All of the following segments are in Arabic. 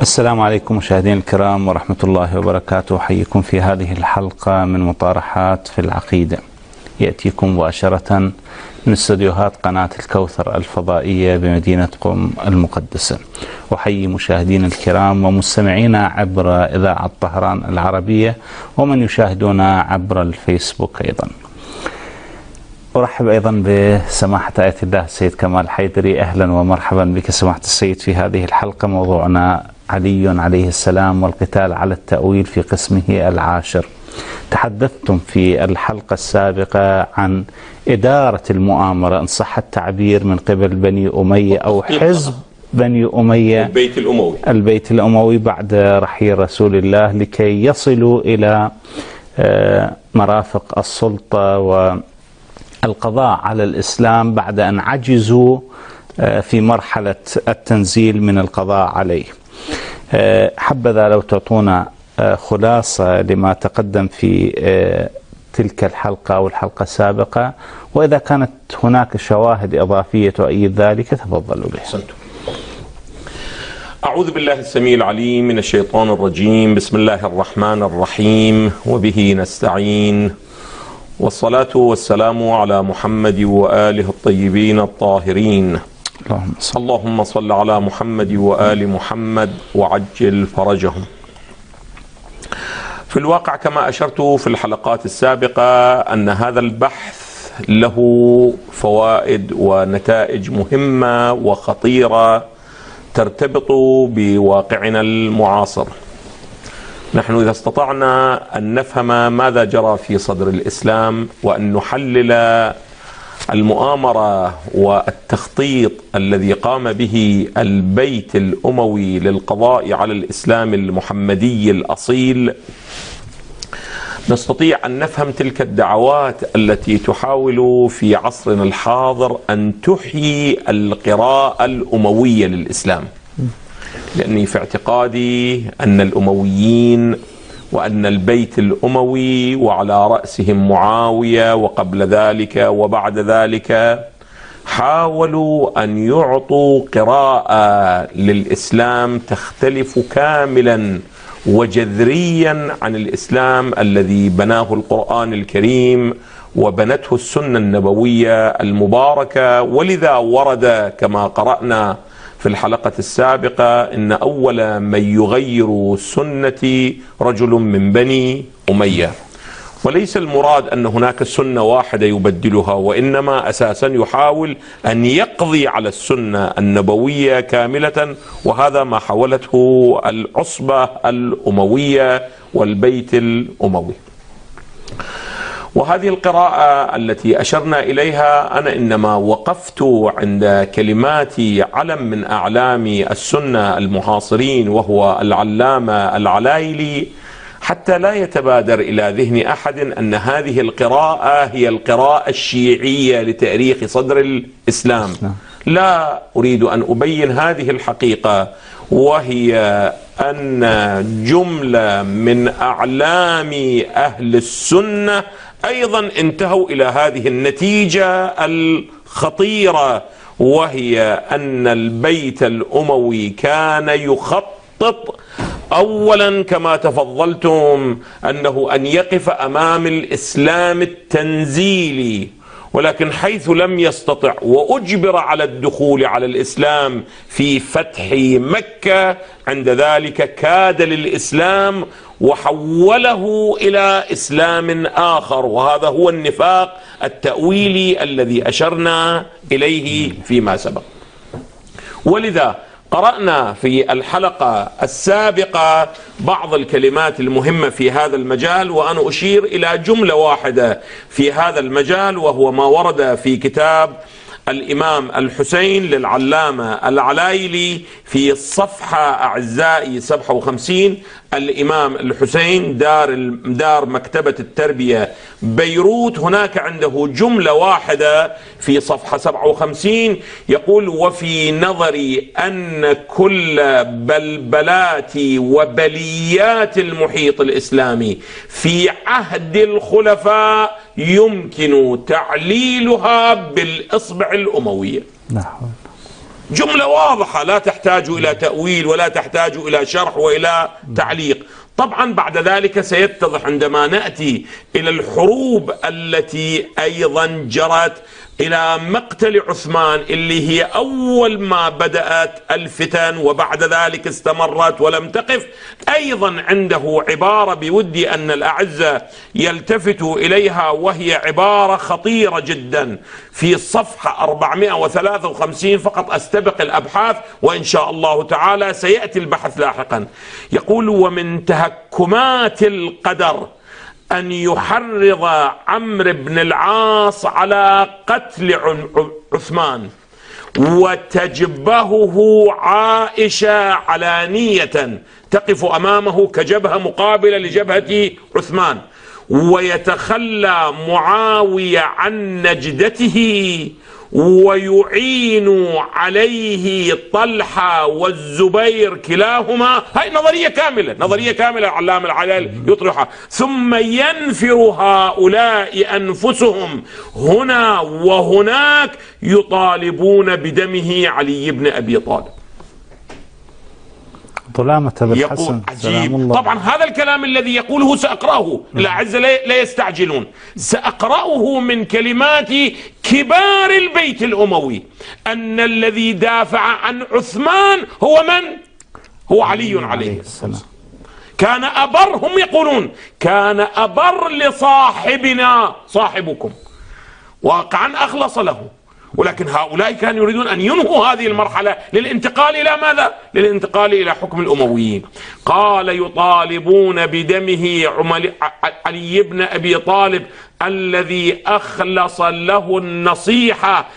السلام عليكم مشاهدينا الكرام ورحمة الله وبركاته. أحييكم في هذه الحلقة من مطارحات في العقيدة، يأتيكم مباشرة من استديوهات قناة الكوثر الفضائية بمدينة قم المقدسة. أحيي مشاهدينا الكرام ومستمعينا عبر إذاعة طهران العربية ومن يشاهدونا عبر الفيسبوك أيضا. أرحب أيضا بسماحة آية الله السيد كمال حيدري. أهلا ومرحبا بك سماحة السيد في هذه الحلقة. موضوعنا علي عليه السلام والقتال على التأويل في قسمه العاشر. تحدثتم في الحلقة السابقة عن إدارة المؤامرة إن صح التعبير من قبل بني أمية أو حزب بني أمية البيت الأموي بعد رحيل رسول الله لكي يصلوا إلى مرافق السلطة والقضاء على الإسلام بعد أن عجزوا في مرحلة التنزيل من القضاء عليه. حبذا لو تعطونا خلاصة لما تقدم في تلك الحلقة أو الحلقة السابقة، وإذا كانت هناك شواهد إضافية تؤيد ذلك تفضلوا بها. أعوذ بالله السميع العليم من الشيطان الرجيم. بسم الله الرحمن الرحيم، وبه نستعين، والصلاة والسلام على محمد وآله الطيبين الطاهرين. اللهم صل على محمد وآل محمد وعجل فرجهم. في الواقع كما أشرت في الحلقات السابقة أن هذا البحث له فوائد ونتائج مهمة وخطيرة ترتبط بواقعنا المعاصر. نحن إذا استطعنا أن نفهم ماذا جرى في صدر الإسلام وأن نحلل المؤامرة والتخطيط الذي قام به البيت الأموي للقضاء على الإسلام المحمدي الأصيل، نستطيع أن نفهم تلك الدعوات التي تحاول في عصرنا الحاضر أن تحيي القراءة الأموية للإسلام. لأني في اعتقادي أن الأمويين وأن البيت الأموي وعلى رأسهم معاوية وقبل ذلك وبعد ذلك حاولوا أن يعطوا قراءة للإسلام تختلف كاملا وجذريا عن الإسلام الذي بناه القرآن الكريم وبنته السنة النبوية المباركة. ولذا ورد كما قرأنا في الحلقة السابقة إن أول من يغير سنتي رجل من بني أمية. وليس المراد أن هناك سنة واحدة يبدلها، وإنما أساسا يحاول أن يقضي على السنة النبوية كاملة، وهذا ما حاولته العصبة الأموية والبيت الأموي. وهذه القراءة التي أشرنا إليها أنا إنما وقفت عند كلمات علم من أعلام السنة المعاصرين وهو العلامة العلايلي، حتى لا يتبادر إلى ذهن أحد أن هذه القراءة هي القراءة الشيعية لتاريخ صدر الإسلام. لا أريد أن أبين هذه الحقيقة، وهي أن جملة من أعلام أهل السنة أيضا انتهوا إلى هذه النتيجة الخطيرة، وهي أن البيت الأموي كان يخطط أولا كما تفضلتم أنه أن يقف أمام الإسلام التنزيلي، ولكن حيث لم يستطع وأجبر على الدخول على الإسلام في فتح مكة، عند ذلك كاد للإسلام وحوله إلى إسلام آخر، وهذا هو النفاق التأويلي الذي أشرنا إليه فيما سبق. ولذا قرأنا في الحلقة السابقة بعض الكلمات المهمة في هذا المجال، وأنا أشير إلى جملة واحدة في هذا المجال، وهو ما ورد في كتاب الإمام الحسين للعلامة العلايلي في الصفحة أعزائي 57. الإمام الحسين دار مكتبة التربية بيروت، هناك عنده جملة واحدة في صفحة 57 يقول: وفي نظري أن كل بلبلات وبليات المحيط الإسلامي في عهد الخلفاء يمكن تعليلها بالإصبع الأموية. جملة واضحة لا تحتاج إلى تأويل ولا تحتاج إلى شرح وإلى تعليق. طبعا بعد ذلك سيتضح عندما نأتي إلى الحروب التي أيضا جرت إلى مقتل عثمان، اللي هي أول ما بدأت الفتن وبعد ذلك استمرت ولم تقف. أيضا عنده عبارة بودي أن الأعزة يلتفتوا إليها، وهي عبارة خطيرة جدا في صفحة 453 فقط. أستبق الأبحاث وإن شاء الله تعالى سيأتي البحث لاحقا. يقول: ومن تهكمات القدر أن يحرض عمرو بن العاص على قتل عثمان، وتجبهه عائشة علانية تقف أمامه كجبهة مقابلة لجبهة عثمان، ويتخلى معاوية عن نجدته ويعين عليه طلحة والزبير كلاهما. هاي نظرية كاملة، نظرية كاملة علام العلل يطرحها. ثم ينفر هؤلاء أنفسهم هنا وهناك يطالبون بدمه علي بن أبي طالب. ظلامة بن يقول حسن عجيب. الله. طبعا هذا الكلام الذي يقوله سأقرأه، الأعزة لا يستعجلون، سأقرأه من كلمات كبار البيت الأموي، أن الذي دافع عن عثمان هو من؟ هو علي عليه السلام. كان أبر، هم يقولون كان أبر لصاحبنا صاحبكم، واقعا أخلص له، ولكن هؤلاء كانوا يريدون أن ينهوا هذه المرحلة للانتقال إلى ماذا؟ للانتقال إلى حكم الأمويين. قال: يطالبون بدمه علي بن أبي طالب الذي أخلص له النصيحة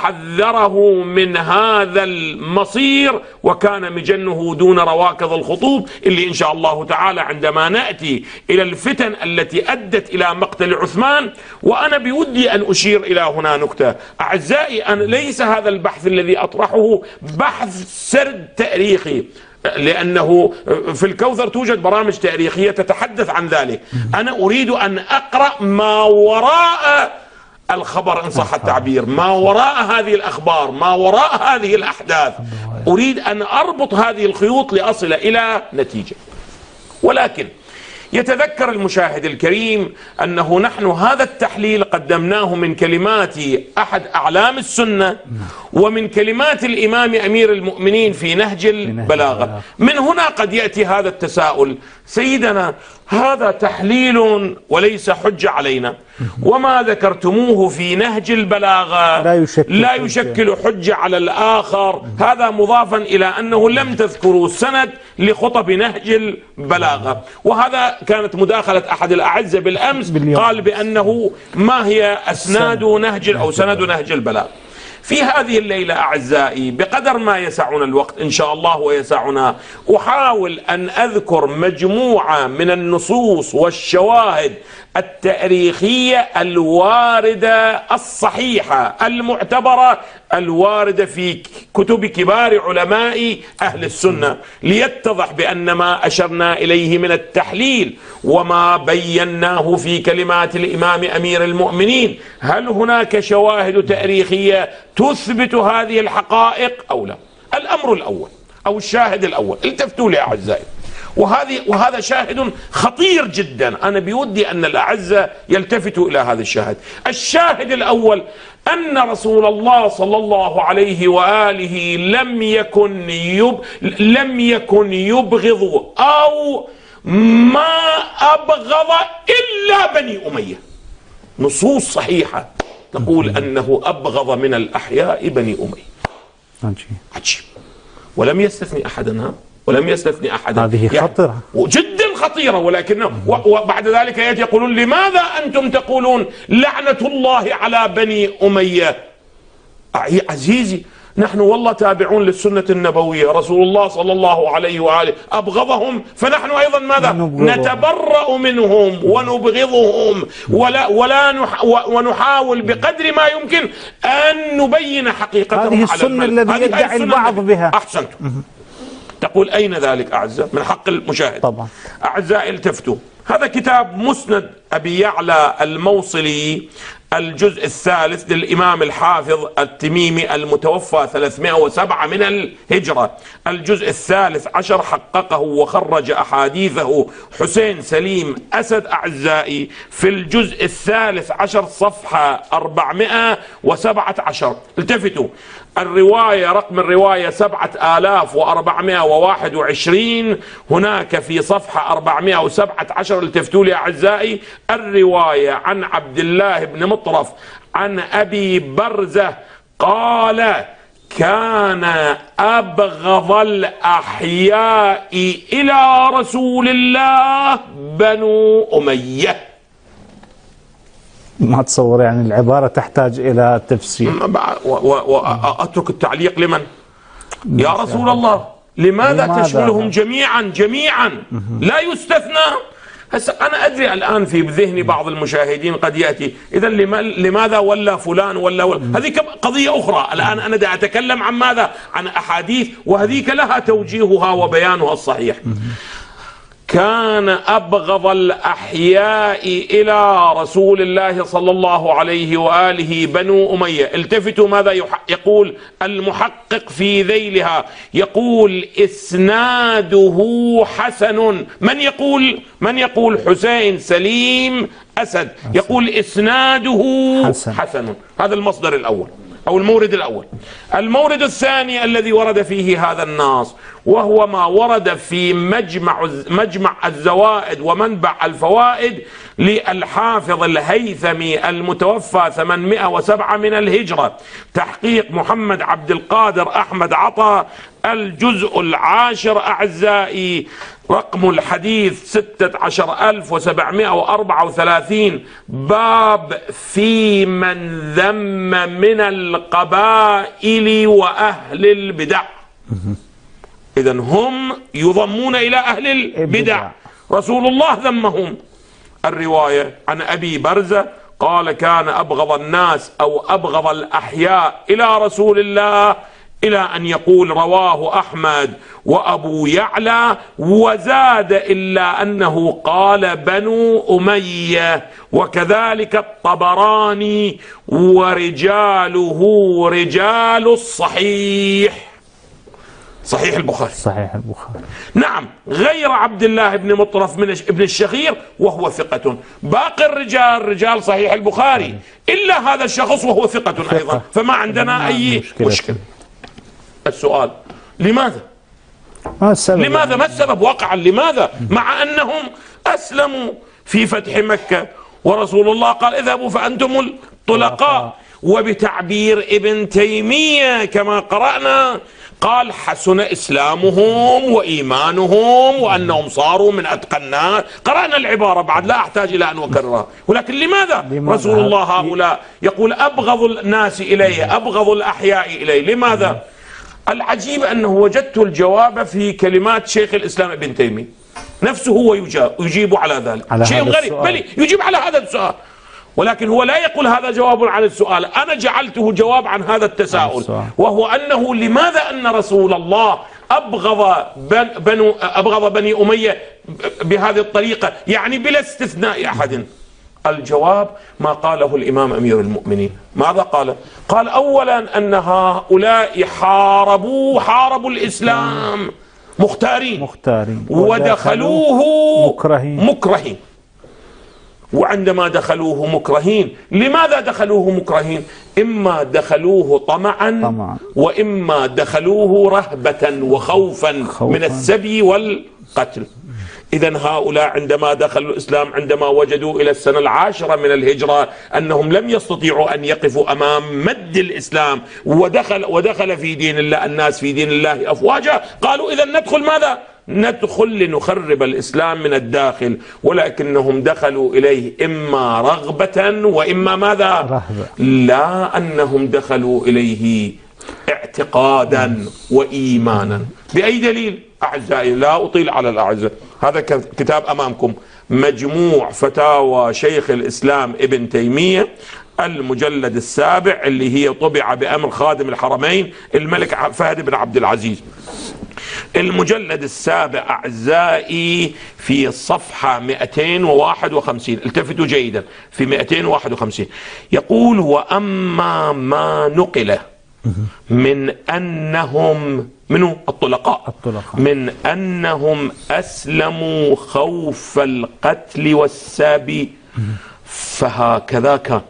وحذره من هذا المصير، وكان مجنه دون رواكض الخطوب، اللي إن شاء الله تعالى عندما نأتي إلى الفتن التي أدت إلى مقتل عثمان. وأنا بودي أن أشير إلى هنا نكتة أعزائي، أن ليس هذا البحث الذي أطرحه بحث سرد تاريخي، لأنه في الكوثر توجد برامج تاريخية تتحدث عن ذلك. أنا أريد أن أقرأ ما وراء الخبر إن صح التعبير، ما وراء هذه الأخبار، ما وراء هذه الأحداث. أريد أن أربط هذه الخيوط لأصل إلى نتيجة. ولكن يتذكر المشاهد الكريم أنه نحن هذا التحليل قدمناه من كلمات أحد أعلام السنة ومن كلمات الإمام أمير المؤمنين في نهج البلاغة. من هنا قد يأتي هذا التساؤل: سيدنا، هذا تحليل وليس حجة علينا، وما ذكرتموه في نهج البلاغة لا يشكل حجة على الآخر. هذا مضافا إلى أنه لم تذكروا سند لخطب نهج البلاغة، وهذا كانت مداخلة أحد الأعزة بالأمس، قال بأنه ما هي أسناد نهج أو سند نهج البلاغة. في هذه الليلة أعزائي بقدر ما يسعنا الوقت إن شاء الله ويسعنا، أحاول أن أذكر مجموعة من النصوص والشواهد التاريخية الواردة الصحيحة المعتبرة الواردة في كتب كبار علماء أهل السنة، ليتضح بأن ما أشرنا إليه من التحليل وما بيناه في كلمات الإمام أمير المؤمنين، هل هناك شواهد تاريخية تثبت هذه الحقائق أو لا؟ الأمر الأول أو الشاهد الأول، التفتوا لي أعزائي، وهذا شاهد خطير جدا. أنا بودي أن الأعزة يلتفتوا إلى هذا الشاهد. الشاهد الأول أن رسول الله صلى الله عليه وآله لم يكن يبغض أو ما أبغض إلا بني أمية. نصوص صحيحة تقول أنه أبغض من الأحياء بني أمية. عجيب. ولم يستثني أحدنا، ولم يستثني أحدا. هذه خطيرة جدا خطيرة. ولكنه وبعد ذلك يأتي يقولون: لماذا أنتم تقولون لعنة الله على بني أمية؟ عزيزي، نحن والله تابعون للسنة النبوية، رسول الله صلى الله عليه وآله أبغضهم، فنحن أيضا ماذا؟ نتبرأ منهم ونبغضهم، ونحاول بقدر ما يمكن أن نبين حقيقتهم. هذه السنة الذي يدعي البعض بها. أحسنتم. تقول: أين ذلك أعزائي؟ من حق المشاهد. طبعا. أعزائي التفتوا، هذا كتاب مسند أبي يعلى الموصلي الجزء الثالث للإمام الحافظ التميمي المتوفى 307 من الهجرة، الجزء الثالث عشر، حققه وخرج أحاديثه حسين سليم أسد أعزائي في الجزء الثالث عشر صفحة 417. التفتوا، الرواية رقم الرواية 7421، هناك في صفحة 417. التفتوا لي أعزائي، الرواية عن عبد الله بن مطرف عن أبي برزة قال: كان أبغض الأحياء إلى رسول الله بنو أمية. ما تصور يعني العبارة تحتاج إلى تفسير. وأترك التعليق لمن؟ يا رسول الله، لماذا تشملهم جميعا لا يستثنى؟ هسه أنا أدري الآن في ذهني بعض المشاهدين قد يأتي إذا لماذا ولا فلان ولا هذه قضية أخرى. الآن أنا دا أتكلم عن ماذا؟ عن أحاديث، وهذيك لها توجيهها وبيانها الصحيح. كان أبغض الأحياء إلى رسول الله صلى الله عليه وآله بنو أمية. التفتوا ماذا يقول المحقق في ذيلها، يقول إسناده حسن. من يقول حسين سليم أسد يقول إسناده حسن. هذا المصدر الأول أو المورد الأول. المورد الثاني الذي ورد فيه هذا النص وهو ما ورد في مجمع الزوائد ومنبع الفوائد للحافظ الهيثمي المتوفى 807 من الهجرة، تحقيق محمد عبد القادر أحمد عطا، الجزء العاشر أعزائي، رقم الحديث 16734، باب في من ذم من القبائل وأهل البدع. إذن هم يضمون إلى أهل البدع، رسول الله ذمهم. الرواية عن أبي برزة قال: كان أبغض الناس أو أبغض الأحياء إلى رسول الله، إلى أن يقول رواه أحمد وأبو يعلى، وزاد إلا أنه قال بنو أمية، وكذلك الطبراني، ورجاله رجال الصحيح، صحيح البخاري. نعم، غير عبد الله بن مطرف ابن الشخير وهو ثقة. باقي الرجال رجال صحيح البخاري إلا هذا الشخص وهو ثقة أيضا، فما عندنا أي مشكلة. السؤال: لماذا؟ ما السبب واقعا؟ لماذا؟ مع أنهم أسلموا في فتح مكة ورسول الله قال: اذهبوا فأنتم الطلقاء. وبتعبير ابن تيمية كما قرأنا قال: حسن إسلامهم وإيمانهم وأنهم صاروا من أتقى الناس. قرأنا العبارة بعد، لا أحتاج إلى أن أكررها. ولكن لماذا رسول الله هؤلاء يقول أبغض الناس إلي، أبغض الأحياء إلي؟ لماذا؟ العجيب أنه وجدت الجواب في كلمات شيخ الإسلام ابن تيمية نفسه، هو يجيب على ذلك. شيء غريب، بل يجيب على هذا السؤال، ولكن هو لا يقول هذا جواب عن السؤال. أنا جعلته جواب عن هذا التساؤل، وهو أنه لماذا أن رسول الله أبغض بني أمية بهذه الطريقة، يعني بلا استثناء أحد؟ الجواب ما قاله الإمام أمير المؤمنين. ماذا قال؟ قال: أولا أن هؤلاء حاربوا الإسلام مختارين ودخلوه مكرهين. وعندما دخلوه مكرهين، لماذا دخلوه مكرهين؟ إما دخلوه طمعا وإما دخلوه رهبة وخوفا من السبي والقتل. إذن هؤلاء عندما دخلوا الإسلام، عندما وجدوا إلى السنة 10 من الهجرة أنهم لم يستطيعوا أن يقفوا أمام مد الإسلام، ودخل في دين الله الناس في دين الله أفواجا، قالوا إذن ندخل ماذا؟ ندخل لنخرب الإسلام من الداخل. ولكنهم دخلوا إليه إما رغبة وإما ماذا؟ رهبة. لا أنهم دخلوا إليه اعتقادا وإيمانا. بأي دليل؟ أعزائي لا أطيل على الأعزاء، هذا كتاب أمامكم، مجموع فتاوى شيخ الإسلام ابن تيمية، المجلد السابع، اللي هي طبع بأمر خادم الحرمين الملك فهد بن عبد العزيز. المجلد السابع أعزائي في الصفحة 251. التفتوا جيدا في 251 يقول: وأما ما نقل من أنهم منو الطلقاء من أنهم أسلموا خوف القتل والسبي فهكذا كان.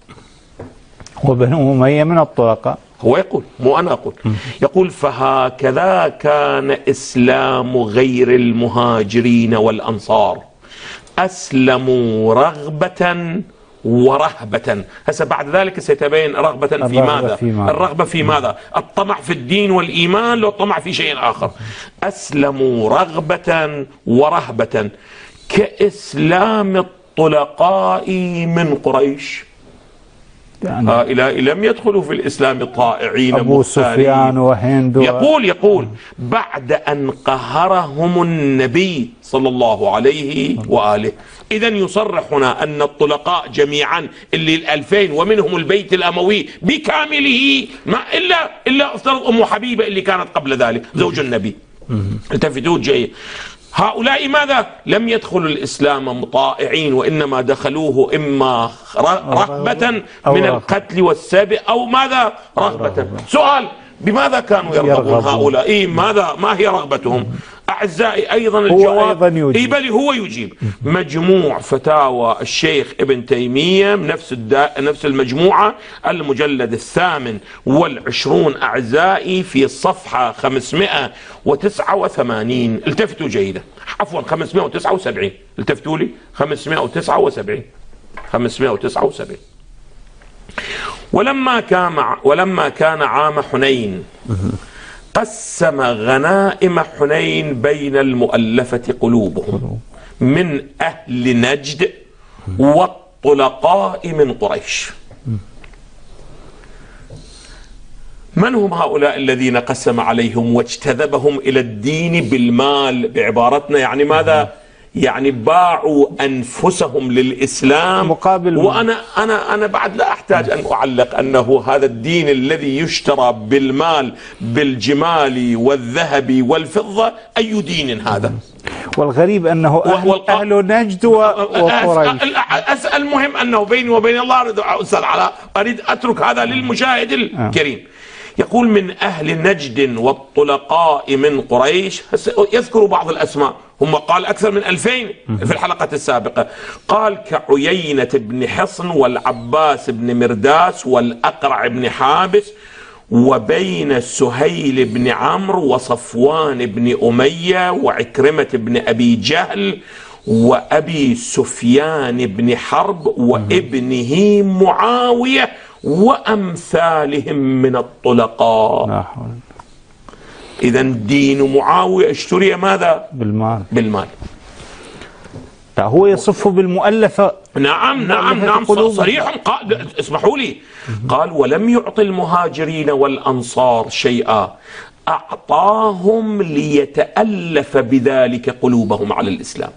وبنو أمية من الطلقاء. هو يقول، مو أنا أقول، يقول: فهكذا كان إسلام غير المهاجرين والأنصار، أسلموا رغبة ورهبة. هسه بعد ذلك سيتبين رغبة في ماذا؟ الرغبة في ماذا؟ الطمع في الدين والإيمان لو طمع في شيء آخر. أسلموا رغبة ورهبة كإسلام الطلقاء من قريش. يعني هؤلاء لم يدخلوا في الإسلام طائعين أبو سفيان وهند. يقول بعد أن قهرهم النبي صلى الله عليه وآله. إذا يصرح هنا أن الطلقاء جميعا اللي 2000 ومنهم البيت الأموي بكامله، ما إلا افترض أم حبيبة اللي كانت قبل ذلك زوج النبي. التفتوا جيد. هؤلاء ماذا؟ لم يدخلوا الإسلام مطائعين، وإنما دخلوه إما رغبة من القتل والسبي أو ماذا؟ رغبة. سؤال: بماذا كانوا يرغبون هؤلاء؟ ما هي رغبتهم؟ أعزائي أيضا الجواب بل هو يجيب. مجموع فتاوى الشيخ ابن تيمية نفس المجموعة، المجلد 28 أعزائي في الصفحة 589. التفتوا جيدا، عفوا 579. التفتوا لي 579. ولما كان عام حنين قسم غنائم حنين بين المؤلفة قلوبهم من أهل نجد والطلقاء من قريش. من هم هؤلاء الذين قسم عليهم واجتذبهم إلى الدين بالمال؟ بعبارتنا يعني ماذا؟ يعني باعوا أنفسهم للإسلام مقابل. وأنا بعد لا أحتاج أن أعلق أنه هذا الدين الذي يشترى بالمال بالجمال والذهب والفضة، أي دين هذا؟ والغريب أنه أهل نجد وقريش. المهم أنه بيني وبين الله أريد أترك هذا للمشاهد الكريم. يقول: من أهل نجد والطلقاء من قريش. يذكر بعض الأسماء، هم قال أكثر من 2000 في الحلقة السابقة. قال: كعيينة بن حصن والعباس بن مرداس والأقرع بن حابس، وبين سهيل بن عمرو وصفوان بن أمية وعكرمة بن أبي جهل وأبي سفيان بن حرب وابنه معاوية وأمثالهم من الطلقاء. إذا دين معاوية اشتري ماذا؟ بالمال. هو يصف بالمؤلفة. نعم صريح. قال، اسمحوا لي، قال: ولم يعطي المهاجرين والأنصار شيئا، أعطاهم ليتألف بذلك قلوبهم على الإسلام.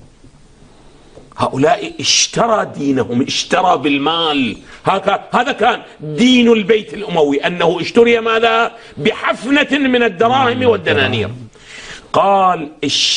هؤلاء اشترى دينهم، اشترى بالمال. هذا كان دين البيت الأموي، أنه اشتري ماذا؟ بحفنة من الدراهم والدنانير. قال: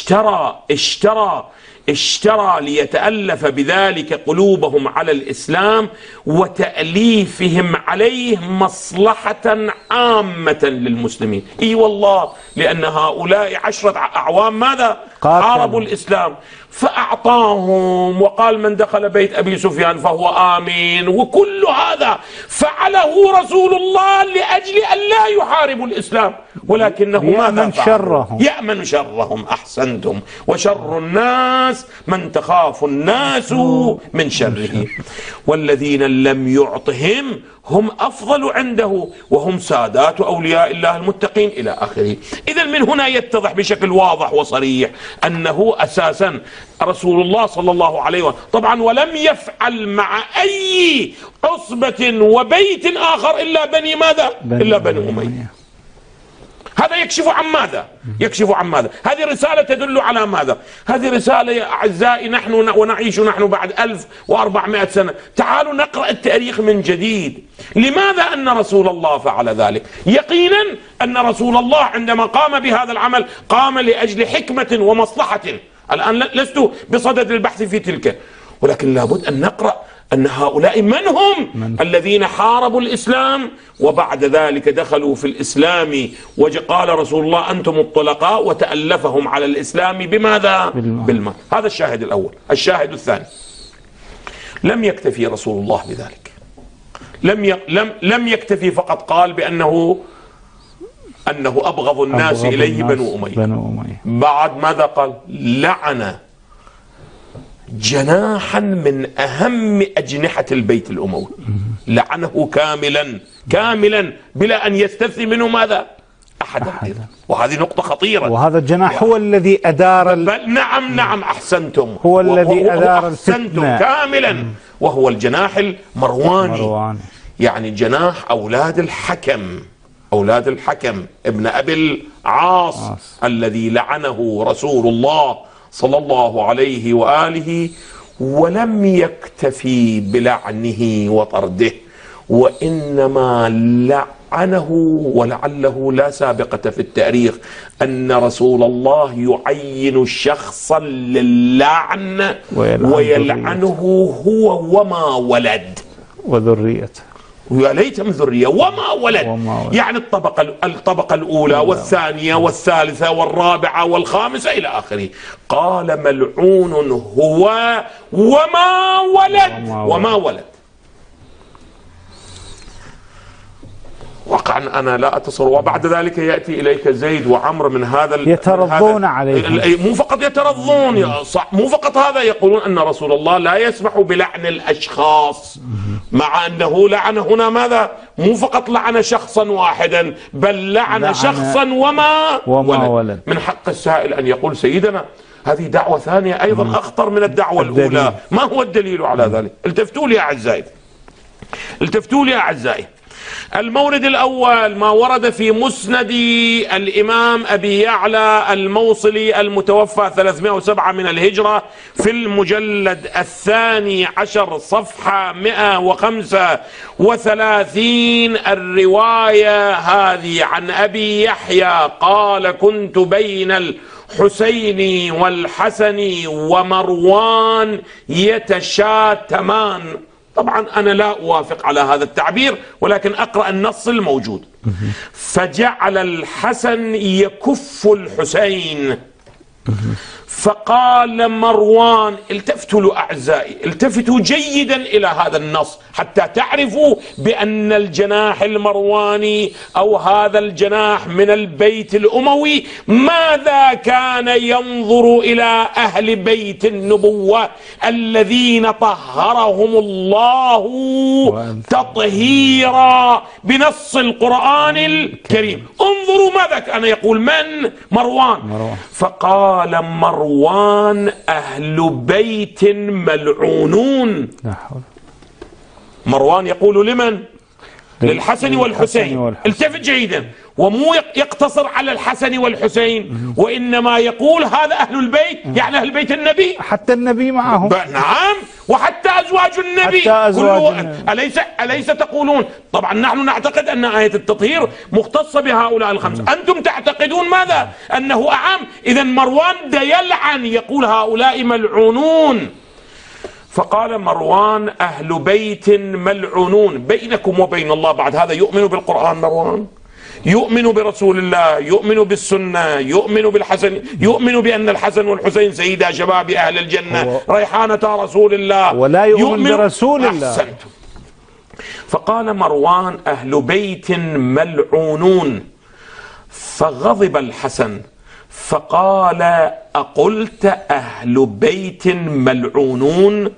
اشترى ليتألف بذلك قلوبهم على الإسلام وتأليفهم عليه مصلحة عامة للمسلمين. اي والله، لأن هؤلاء 10 أعوام ماذا؟ حاربوا الإسلام، فأعطاهم وقال: من دخل بيت أبي سفيان فهو آمين. وكل هذا فعله رسول الله لأجل أن لا يحاربوا الإسلام، ولكنه ماذا فعل؟ يأمن شرهم. أحسنتم. وشر الناس من تخاف الناس من شره، والذين لم يعطهم هم أفضل عنده وهم سادات أولياء الله المتقين إلى آخره. إذا من هنا يتضح بشكل واضح وصريح أنه أساسا رسول الله صلى الله عليه وسلم طبعا ولم يفعل مع أي عصبة وبيت آخر إلا بني ماذا؟ إلا بني أمية. هذا يكشف عن ماذا؟ يكشف عن ماذا؟ هذه رسالة تدل على ماذا؟ هذه رسالة يا أعزائي نحن ونعيش نحن بعد 1400 سنة. تعالوا نقرأ التاريخ من جديد. لماذا أن رسول الله فعل ذلك؟ يقينا أن رسول الله عندما قام بهذا العمل قام لأجل حكمة ومصلحة. الآن لست بصدد البحث في تلك، ولكن لابد أن نقرأ أن هؤلاء من هم الذين حاربوا الإسلام وبعد ذلك دخلوا في الإسلام، وقال رسول الله أنتم الطلقاء، وتألفهم على الإسلام بماذا؟ بالماء. هذا الشاهد الأول. الشاهد الثاني، لم يكتفي رسول الله بذلك. لم يكتفي فقط قال بأنه أبغض الناس إليه بنو أمية. بعد ماذا قال؟ لعن جناحا من أهم أجنحة البيت الأموي، لعنه كاملا بلا أن يستثني منه ماذا؟ أحدا. وهذه نقطة خطيرة. وهذا الجناح هو الذي أدار نعم أحسنتم، هو الذي أدار الفتنة كاملا، وهو الجناح المرواني. يعني جناح أولاد الحكم ابن أبي العاص الذي لعنه رسول الله صلى الله عليه وآله. ولم يكتفي بلعنه وطرده، وإنما لعنه، ولعله لا سابقة في التاريخ أن رسول الله يعين شخصا للعن ويلعنه هو وما ولد وذريته، ويا ليت من ذرية وما ولد. يعني الطبقة الأولى والثانية والثالثة والرابعة والخامسة إلى آخره. قال ملعون هو وما ولد. وقعا أنا لا أتصور. وبعد ذلك يأتي إليك زيد وعمر من هذا يترضون عليه. مو فقط يترضون، مو فقط هذا، يقولون أن رسول الله لا يسمح بلعن الأشخاص، مع أنه لعن هنا ماذا؟ مو فقط لعن شخصا واحدا، بل لعن شخصا وما ولد. من حق السائل أن يقول سيدنا هذه دعوة ثانية أيضا أخطر من الدعوة الأولى. ما هو الدليل على ذلك؟ التفتوا لي يا أعزائي. المورد الأول ما ورد في مسند الإمام أبي يعلى الموصلي المتوفى 307 من الهجرة في المجلد 12 صفحة 135. الرواية هذه عن أبي يحيى قال كنت بين الحسين والحسن ومروان يتشاتمان. طبعا أنا لا أوافق على هذا التعبير، ولكن أقرأ النص الموجود. فجعل الحسن يكف الحسين، فقال مروان، التفتوا له أعزائي، التفتوا جيدا إلى هذا النص حتى تعرفوا بأن الجناح المرواني أو هذا الجناح من البيت الأموي ماذا كان ينظر إلى أهل بيت النبوة الذين طهرهم الله تطهيرا بنص القرآن الكريم. انظروا ماذا كان يقول من؟ مروان. فقال مروان أهل بيت ملعونون. مروان يقول لمن؟ للحسن والحسين. التفت جيدا، ومو يقتصر على الحسن والحسين، وإنما يقول هذا أهل البيت، يعني أهل بيت النبي، حتى النبي معهم. نعم، وحتى أزواج النبي. أليس تقولون؟ طبعا نحن نعتقد أن آية التطهير مختصة بهؤلاء الخمسة. أنتم تعتقدون ماذا؟ أنه أعم. إذا مروان دا يلعن، يقول هؤلاء ملعونون. فقال مروان أهل بيت ملعونون. بينكم وبين الله بعد هذا يؤمن بالقرآن مروان؟ يؤمن برسول الله، يؤمن بالسنة، يؤمن بالحسن، يؤمن بأن الحسن والحسين سيدا شباب أهل الجنة ريحانة رسول الله، ولا يؤمن برسول الله. أحسنتم. فقال مروان أهل بيت ملعونون. فغضب الحسن فقال أقلت أهل بيت ملعونون؟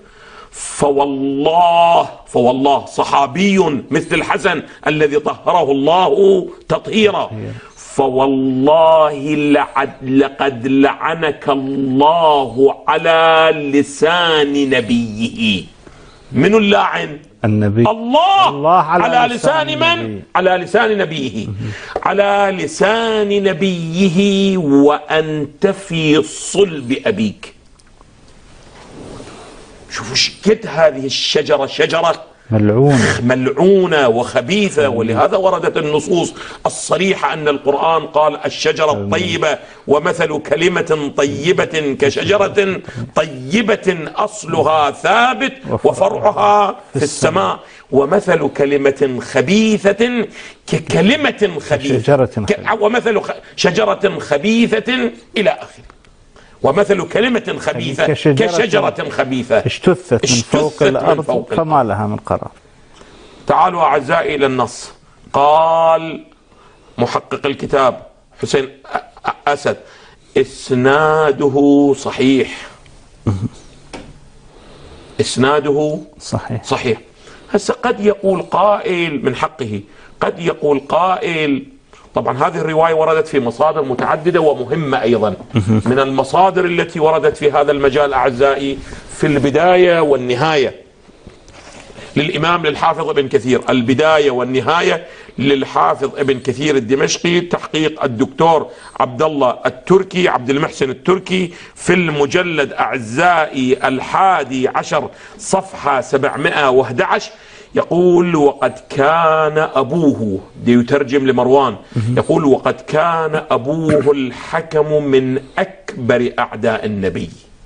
فوالله صحابي مثل الحسن الذي طهره الله تطهيرا، فوالله لقد لعنك الله على لسان نبيه. من اللاعن؟ النبي الله على لسان من؟ النبي. على لسان نبيه. على لسان نبيه وأنت في صلب أبيك. شوفوا قد هذه الشجرة شجرة ملعونة وخبيثة. ولهذا وردت النصوص الصريحة أن القرآن قال الشجرة الطيبة ومثل كلمة طيبة كشجرة طيبة أصلها ثابت وفرعها في السماء ومثل كلمة خبيثة ككلمة خبيثة ومثل شجرة خبيثة إلى آخره. ومثل كلمة خبيثة كشجرة خبيثة اجتثت من فوق الأرض فما لها من قرار. تعالوا أعزائي إلى النص. قال محقق الكتاب حسين أسد إسناده صحيح. إسناده صحيح. هسه قد يقول قائل من حقه، قد يقول قائل طبعا هذه الرواية وردت في مصادر متعددة ومهمة أيضا. من المصادر التي وردت في هذا المجال أعزائي في البداية والنهاية للإمام للحافظ ابن كثير، البداية والنهاية للحافظ ابن كثير الدمشقي، تحقيق الدكتور عبد الله التركي عبد المحسن التركي في المجلد أعزائي 11 صفحة 711. يقول وقد كان أبوه، دي يترجم لمروان، يقول وقد كان أبوه الحكم من أكبر أعداء النبي،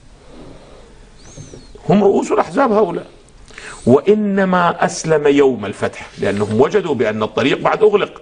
هم رؤوس الأحزاب هؤلاء، وإنما أسلم يوم الفتح لأنهم وجدوا بأن الطريق بعد أغلق.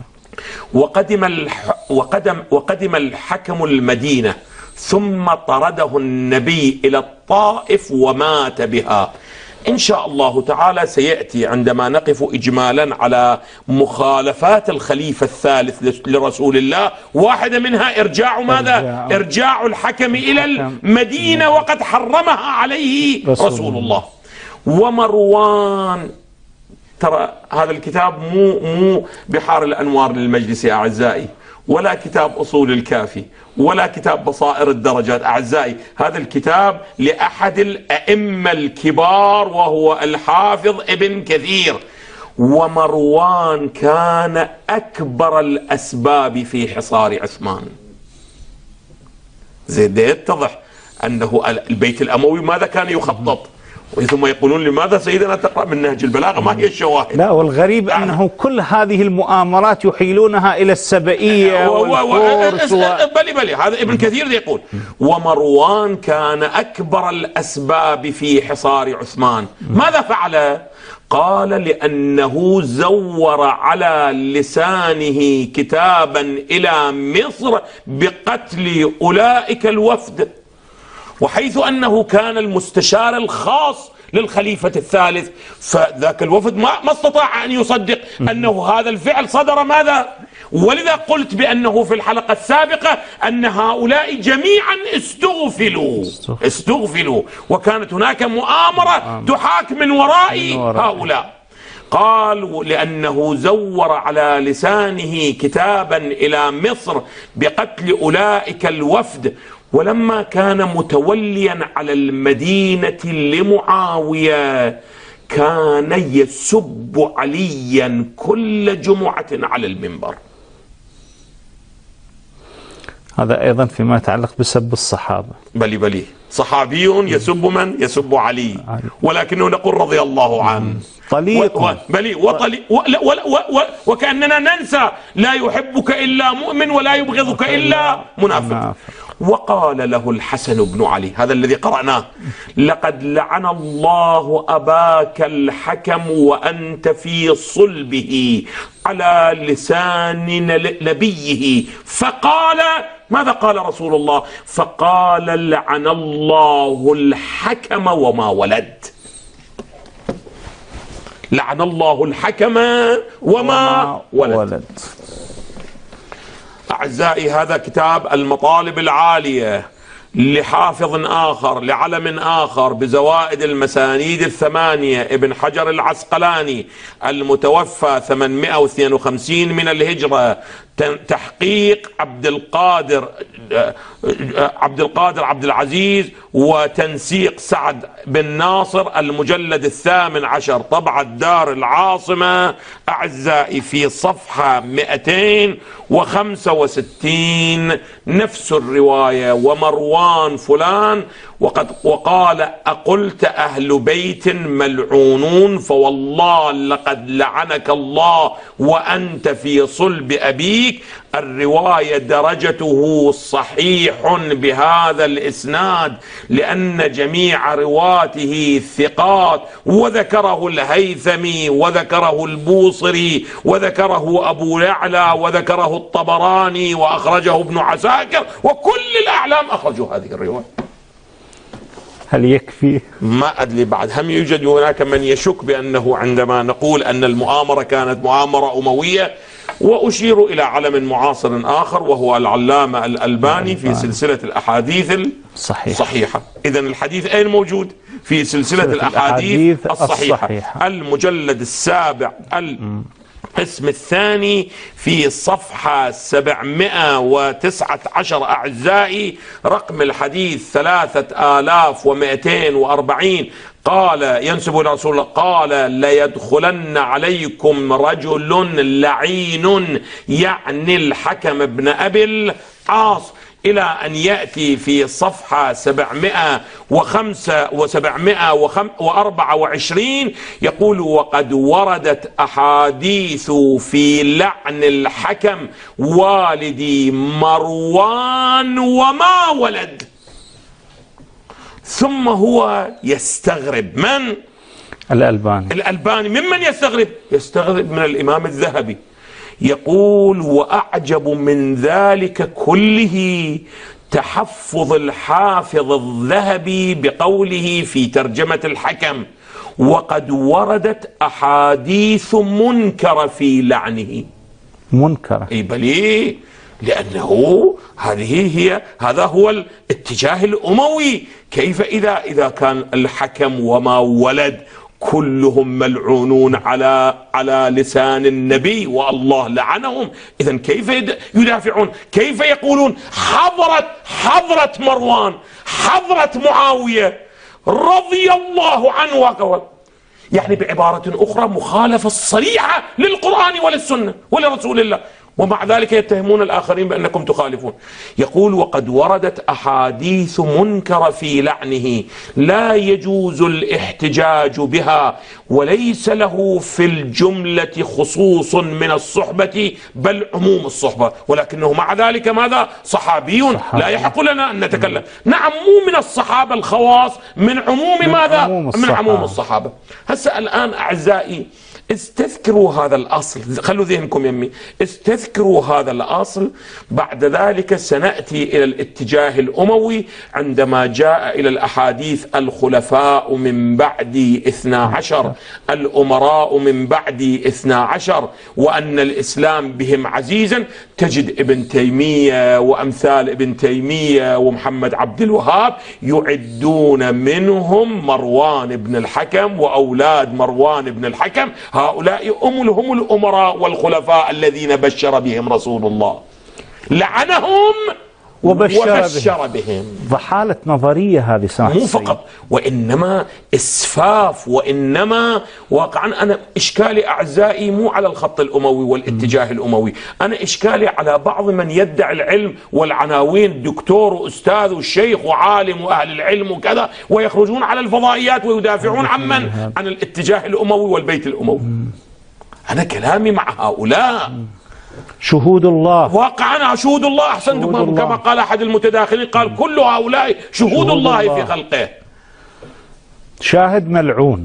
وقدم الحكم المدينة ثم طرده النبي إلى الطائف ومات بها. إن شاء الله تعالى سيأتي عندما نقف إجمالا على مخالفات الخليفة الثالث لرسول الله، واحدة منها إرجاع ماذا؟ إرجاع الحكم إلى المدينة وقد حرمها عليه رسول الله. ومروان، ترى هذا الكتاب مو بحار الأنوار للمجلس يا أعزائي، ولا كتاب أصول الكافي، ولا كتاب بصائر الدرجات أعزائي، هذا الكتاب لأحد الأئمة الكبار وهو الحافظ ابن كثير. ومروان كان أكبر الأسباب في حصار عثمان. زين يتضح أنه البيت الأموي ماذا كان يخطط، ثم يقولون لماذا سيدنا تقرأ من نهج البلاغة ما هي الشواهد؟ لا، والغريب أنه كل هذه المؤامرات يحيلونها إلى السبئية والفرس بلي هذا ابن كثير يقول ومروان كان أكبر الأسباب في حصار عثمان. ماذا فعل؟ قال لأنه زور على لسانه كتابا إلى مصر بقتل أولئك الوفد، وحيث أنه كان المستشار الخاص للخليفة الثالث، فذاك الوفد ما استطاع أن يصدق أنه هذا الفعل صدر ماذا؟ ولذا قلت بأنه في الحلقة السابقة أن هؤلاء جميعا استغفلوا وكانت هناك مؤامرة تحاك من وراء هؤلاء. قال لأنه زور على لسانه كتابا إلى مصر بقتل أولئك الوفد، ولما كان متوليا على المدينة لمعاوية كان يسب عليا كل جمعة على المنبر. هذا أيضا فيما يتعلق بسب الصحابة. بلي صحابي يسب من؟ يسب علي، ولكنه نقول رضي الله عنه. وكأننا ننسى لا يحبك إلا مؤمن ولا يبغضك إلا منافق. وقال له الحسن بن علي، هذا الذي قرأناه، لقد لعن الله أباك الحكم وأنت في صلبه على لسان نبيه. فقال ماذا قال رسول الله؟ فقال لعن الله الحكم وما ولد. لعن الله الحكم وما ولد. أعزائي هذا كتاب المطالب العالية لحافظ آخر لعلم آخر بزوائد المسانيد الثمانية ابن حجر العسقلاني المتوفى 852 من الهجرة، تحقيق عبد القادر عبد العزيز وتنسيق سعد بن ناصر، المجلد 18 طبعة دار العاصمة أعزائي، في صفحة 265 نفس الرواية. ومروان فلان وقال أقلت أهل بيت ملعونون فوالله لقد لعنك الله وأنت في صلب أبيك. الرواية درجته صحيح بهذا الإسناد لأن جميع رواته ثقات، وذكره الهيثمي وذكره البوصري وذكره أبو يعلى وذكره الطبراني وأخرجه ابن عساكر، وكل الأعلام أخرجوا هذه الرواية. هل يكفي؟ ما أدري بعد، هم يوجد هناك من يشك بأنه عندما نقول أن المؤامرة كانت مؤامرة أموية. وأشير إلى علم معاصر آخر وهو العلامة الألباني في سلسلة الأحاديث الصحيحة. إذن الحديث أين موجود؟ في سلسلة الأحاديث الصحيحة، المجلد 7 القسم الثاني في صفحة 719 أعزائي، رقم الحديث 3240. قال ينسب إلى رسول الله قال ليدخلن عليكم رجل لعين، يعني الحكم بن أبي العاص، إلى أن يأتي في صفحة 705 و724 يقول وقد وردت أحاديث في لعن الحكم والدي مروان وما ولد. ثم هو يستغرب. من؟ الألباني. ممن يستغرب؟ يستغرب من الإمام الذهبي. يقول وأعجب من ذلك كله تحفظ الحافظ الذهبي بقوله في ترجمة الحكم وقد وردت أحاديث منكرة في لعنه. منكرة؟ أي بلي، لأنه هذا هو الاتجاه الأموي. كيف إذا كان الحكم وما ولد كلهم ملعونون على لسان النبي والله لعنهم، إذن كيف يدافعون؟ كيف يقولون حضرة مروان، حضرة معاوية رضي الله عنه وكذا؟ يعني بعبارة أخرى مخالفة صريحة للقرآن وللسنة ولرسول الله، ومع ذلك يتهمون الآخرين بأنكم تخالفون. يقول وقد وردت أحاديث منكرة في لعنه لا يجوز الاحتجاج بها، وليس له في الجملة خصوص من الصحبة بل عموم الصحبة، ولكنه مع ذلك ماذا؟ صحابي لا يحق لنا أن نتكلم. نعم، مو من الصحابة الخواص، من عموم ماذا؟ من عموم الصحابة. هسه الآن أعزائي استذكروا هذا الأصل، خلوا ذهنكم يمي، استذكروا هذا الأصل. بعد ذلك سنأتي إلى الاتجاه الأموي عندما جاء إلى الأحاديث الخلفاء من بعد 12، الأمراء من بعد 12، وأن الإسلام بهم عزيزا. تجد ابن تيمية وأمثال ابن تيمية ومحمد عبد الوهاب يعدون منهم مروان بن الحكم وأولاد مروان بن الحكم، هؤلاء هم الأمراء والخلفاء الذين بشر بهم رسول الله، لعنهم وبشر بهم. ضحالة نظرية هذه سماحة مو فقط، وإنما إسفاف، وإنما واقعا أنا إشكالي أعزائي مو على الخط الأموي والاتجاه الأموي، أنا إشكالي على بعض من يدعي العلم والعناوين دكتور وأستاذ وشيخ وعالم وأهل العلم وكذا، ويخرجون على الفضائيات ويدافعون عن من؟ عن الاتجاه الأموي والبيت الأموي. أنا كلامي مع هؤلاء شهود الله، واقعا شهود الله. أحسنتم، كما قال أحد المتداخلين قال كل هؤلاء شهود الله في خلقه. شاهد ملعون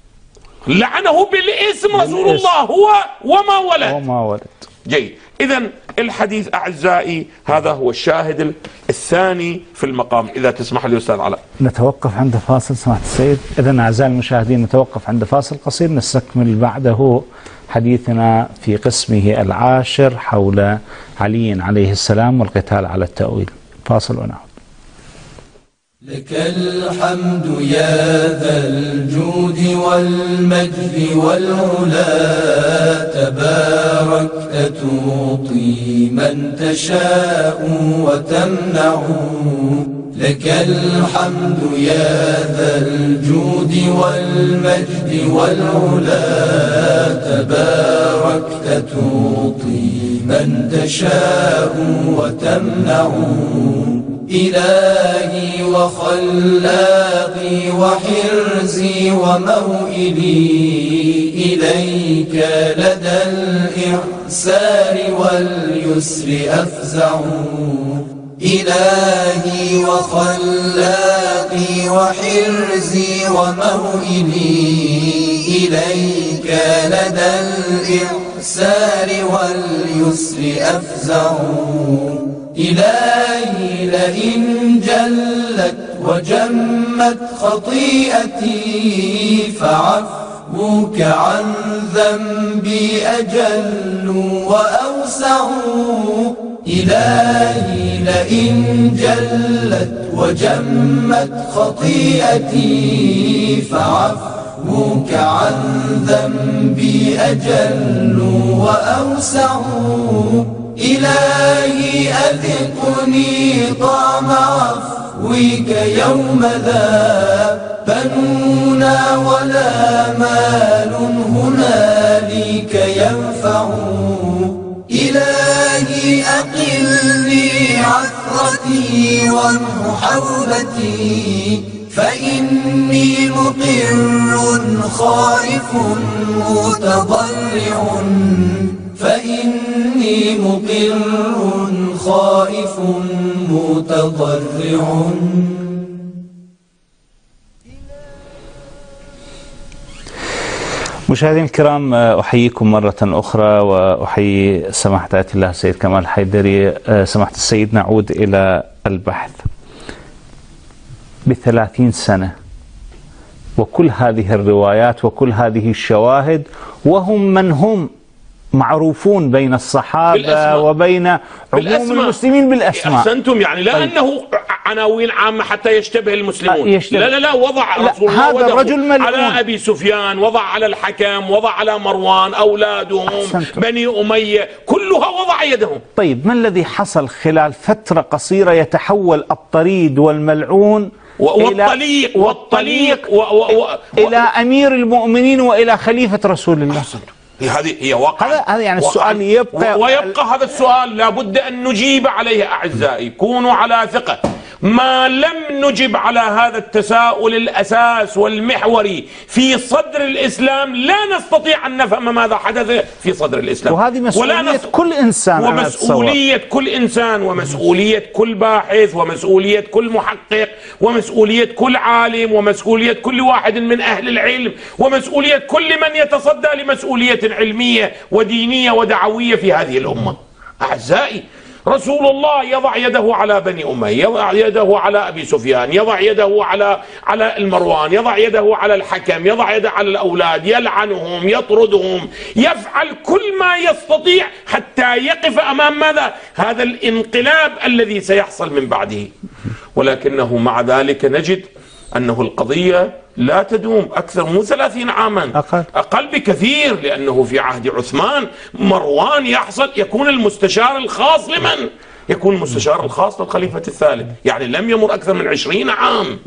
لعنه بالاسم رسول الله هو وما ولد. جيد، إذن الحديث أعزائي هذا هو الشاهد الثاني في المقام. إذا تسمح لي أستاذ علاء نتوقف عند فاصل سماحة السيد. إذن أعزائي المشاهدين نتوقف عند فاصل قصير، نستكمل بعده حديثنا في قسمه العاشر حول علي عليه السلام والقتال على التأويل. فاصل ونعود. لك الحمد يا ذا الجود والمجد والعلا، تباركت تعطي من تشاء وتمنع. لك الحمد يا ذا الجود والمجد والعلا، تباركت تعطي من تشاء وتمنع. إلهي وخلاقي وحرزي وموئلي، إليك لدى الإعسار واليسر أفزع. إلهي وخلاقي وحرزي وموئلي، إليك لدى الإعسار واليسر أفزع. إلهي لئن جلت وجمت خطيئتي، فعفوك عن ذنبي أجل وأوسع. إلهي لئن جلت وجمت خطيئتي، فعفوك عن ذنبي أجل وأوسع. إلهي أذقني طعم عفوك يوم ذا بنونا ولا مال هنالك ينفع. إلهي أقلني عثرتي وامح حولتي، فإني مقر خائف متضرع. فإني مقر خائف متضرع. مشاهدينا الكرام، أحييكم مرة أخرى وأحيي سماحة آية الله السيد كمال الحيدري. سماحة السيد، نعود إلى البحث. ب30 سنة وكل هذه الروايات وكل هذه الشواهد، وهم من هم معروفون بين الصحابة بالأسماء. وبين عموم المسلمين بالأسماء. أحسنتم، يعني لا أنه عناوين عامة حتى يشتبه المسلمون. لا وضع رسول الله هذا الرجل ملعون على أبي سفيان، وضع على الحكم، وضع على مروان، أولادهم، بني أمية، كلها وضع يدهم. طيب، ما الذي حصل خلال فترة قصيرة يتحول الطريد والملعون والطليق إلى أمير المؤمنين وإلى خليفة رسول الله؟ هذه هي واقع. هذا يعني السؤال ويبقى هذا السؤال لابد أن نجيب عليه. أعزائي، كونوا على ثقة، ما لم نجب على هذا التساؤل الأساس والمحوري في صدر الإسلام، لا نستطيع أن نفهم ماذا حدث في صدر الإسلام. وهذه مسؤولية كل إنسان، ومسؤولية كل إنسان، ومسؤولية كل باحث، ومسؤولية كل محقق، ومسؤولية كل عالم، ومسؤولية كل واحد من أهل العلم، ومسؤولية كل من يتصدى لمسؤولية علمية ودينية ودعوية في هذه الأمة. أعزائي، رسول الله يضع يده على بني أمية، يضع يده على أبي سفيان، يضع يده على المروان، يضع يده على الحكم، يضع يده على الأولاد، يلعنهم، يطردهم، يفعل كل ما يستطيع حتى يقف أمام ماذا؟ هذا الانقلاب الذي سيحصل من بعده. ولكنه مع ذلك نجد أنه القضية لا تدوم أكثر من 30 عاما، أقل بكثير، لأنه في عهد عثمان مروان يكون المستشار الخاص لمن؟ يكون المستشار الخاص للخليفة الثالث، يعني لم يمر أكثر من 20 عام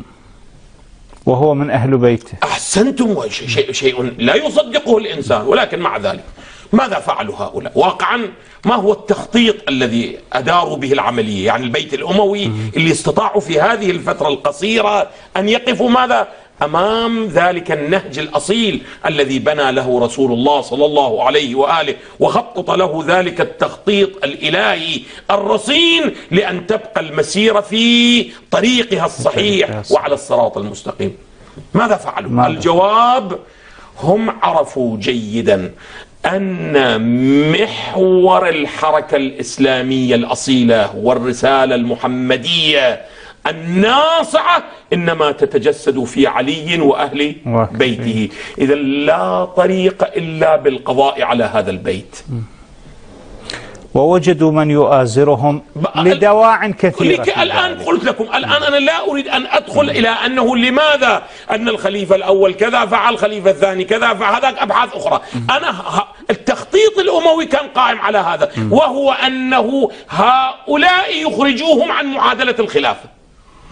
وهو من أهل بيته. أحسنتم، شيء لا يصدقه الإنسان. ولكن مع ذلك ماذا فعلوا هؤلاء؟ واقعا ما هو التخطيط الذي أداروا به العملية؟ يعني البيت الأموي اللي استطاعوا في هذه الفترة القصيرة أن يقفوا ماذا؟ أمام ذلك النهج الأصيل الذي بنى له رسول الله صلى الله عليه وآله، وخطط له ذلك التخطيط الإلهي الرصين لأن تبقى المسيرة في طريقها الصحيح وعلى الصراط المستقيم. ماذا فعلوا؟ الجواب: هم عرفوا جيدا أن محور الحركة الإسلامية الأصيلة والرسالة المحمدية الناصعة إنما تتجسد في علي وأهل بيته. إذا لا طريق إلا بالقضاء على هذا البيت. ووجدوا من يؤازرهم لدواع كثيرة. الآن قلت لكم، الآن أنا لا أريد أن أدخل إلى أنه لماذا أن الخليفة الأول كذا فعل، الخليفة الثاني كذا فعل، هذا أبحاث أخرى. أنا التخطيط الأموي كان قائم على هذا، وهو أنه هؤلاء يخرجوهم عن معادلة الخلافة،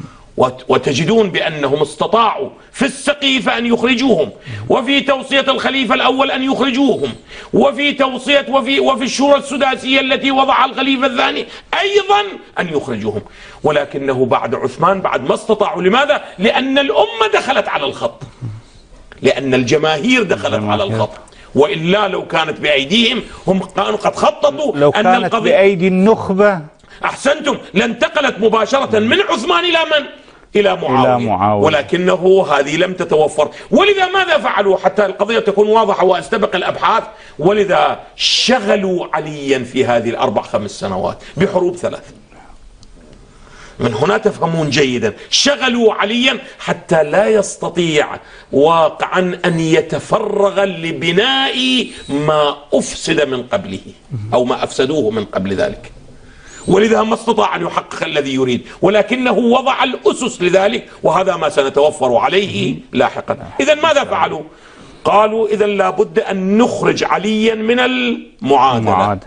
وتجدون بأنهم استطاعوا في السقيفة أن يخرجوهم، وفي توصية الخليفة الأول أن يخرجوهم، وفي توصية وفي الشورى السداسية التي وضعها الخليفة الثاني أيضا أن يخرجوهم، ولكنه بعد عثمان بعد ما استطاعوا. لماذا؟ لأن الأمة دخلت على الخط، لأن الجماهير دخلت على الخط، وإلا لو كانت بأيديهم هم كانوا قد خططوا. لو كانت بأيدي النخبة أحسنتم، لانتقلت مباشرة من عثمان إلى من؟ إلى معاوية. ولكنه هذه لم تتوفر، ولذا ماذا فعلوا حتى القضية تكون واضحة وأستبق الأبحاث؟ ولذا شغلوا عليا في هذه ال4-5 سنوات بحروب 3. من هنا تفهمون جيدا، شغلوا عليا حتى لا يستطيع واقعا أن يتفرغ لبناء ما أفسد من قبله أو ما أفسدوه من قبل ذلك، ولذا ما استطاع أن يحقق الذي يريد، ولكنه وضع الأسس لذلك، وهذا ما سنتوفر عليه لاحقا. إذا ماذا فعلوا؟ قالوا إذا لابد أن نخرج عليا من المعادلة.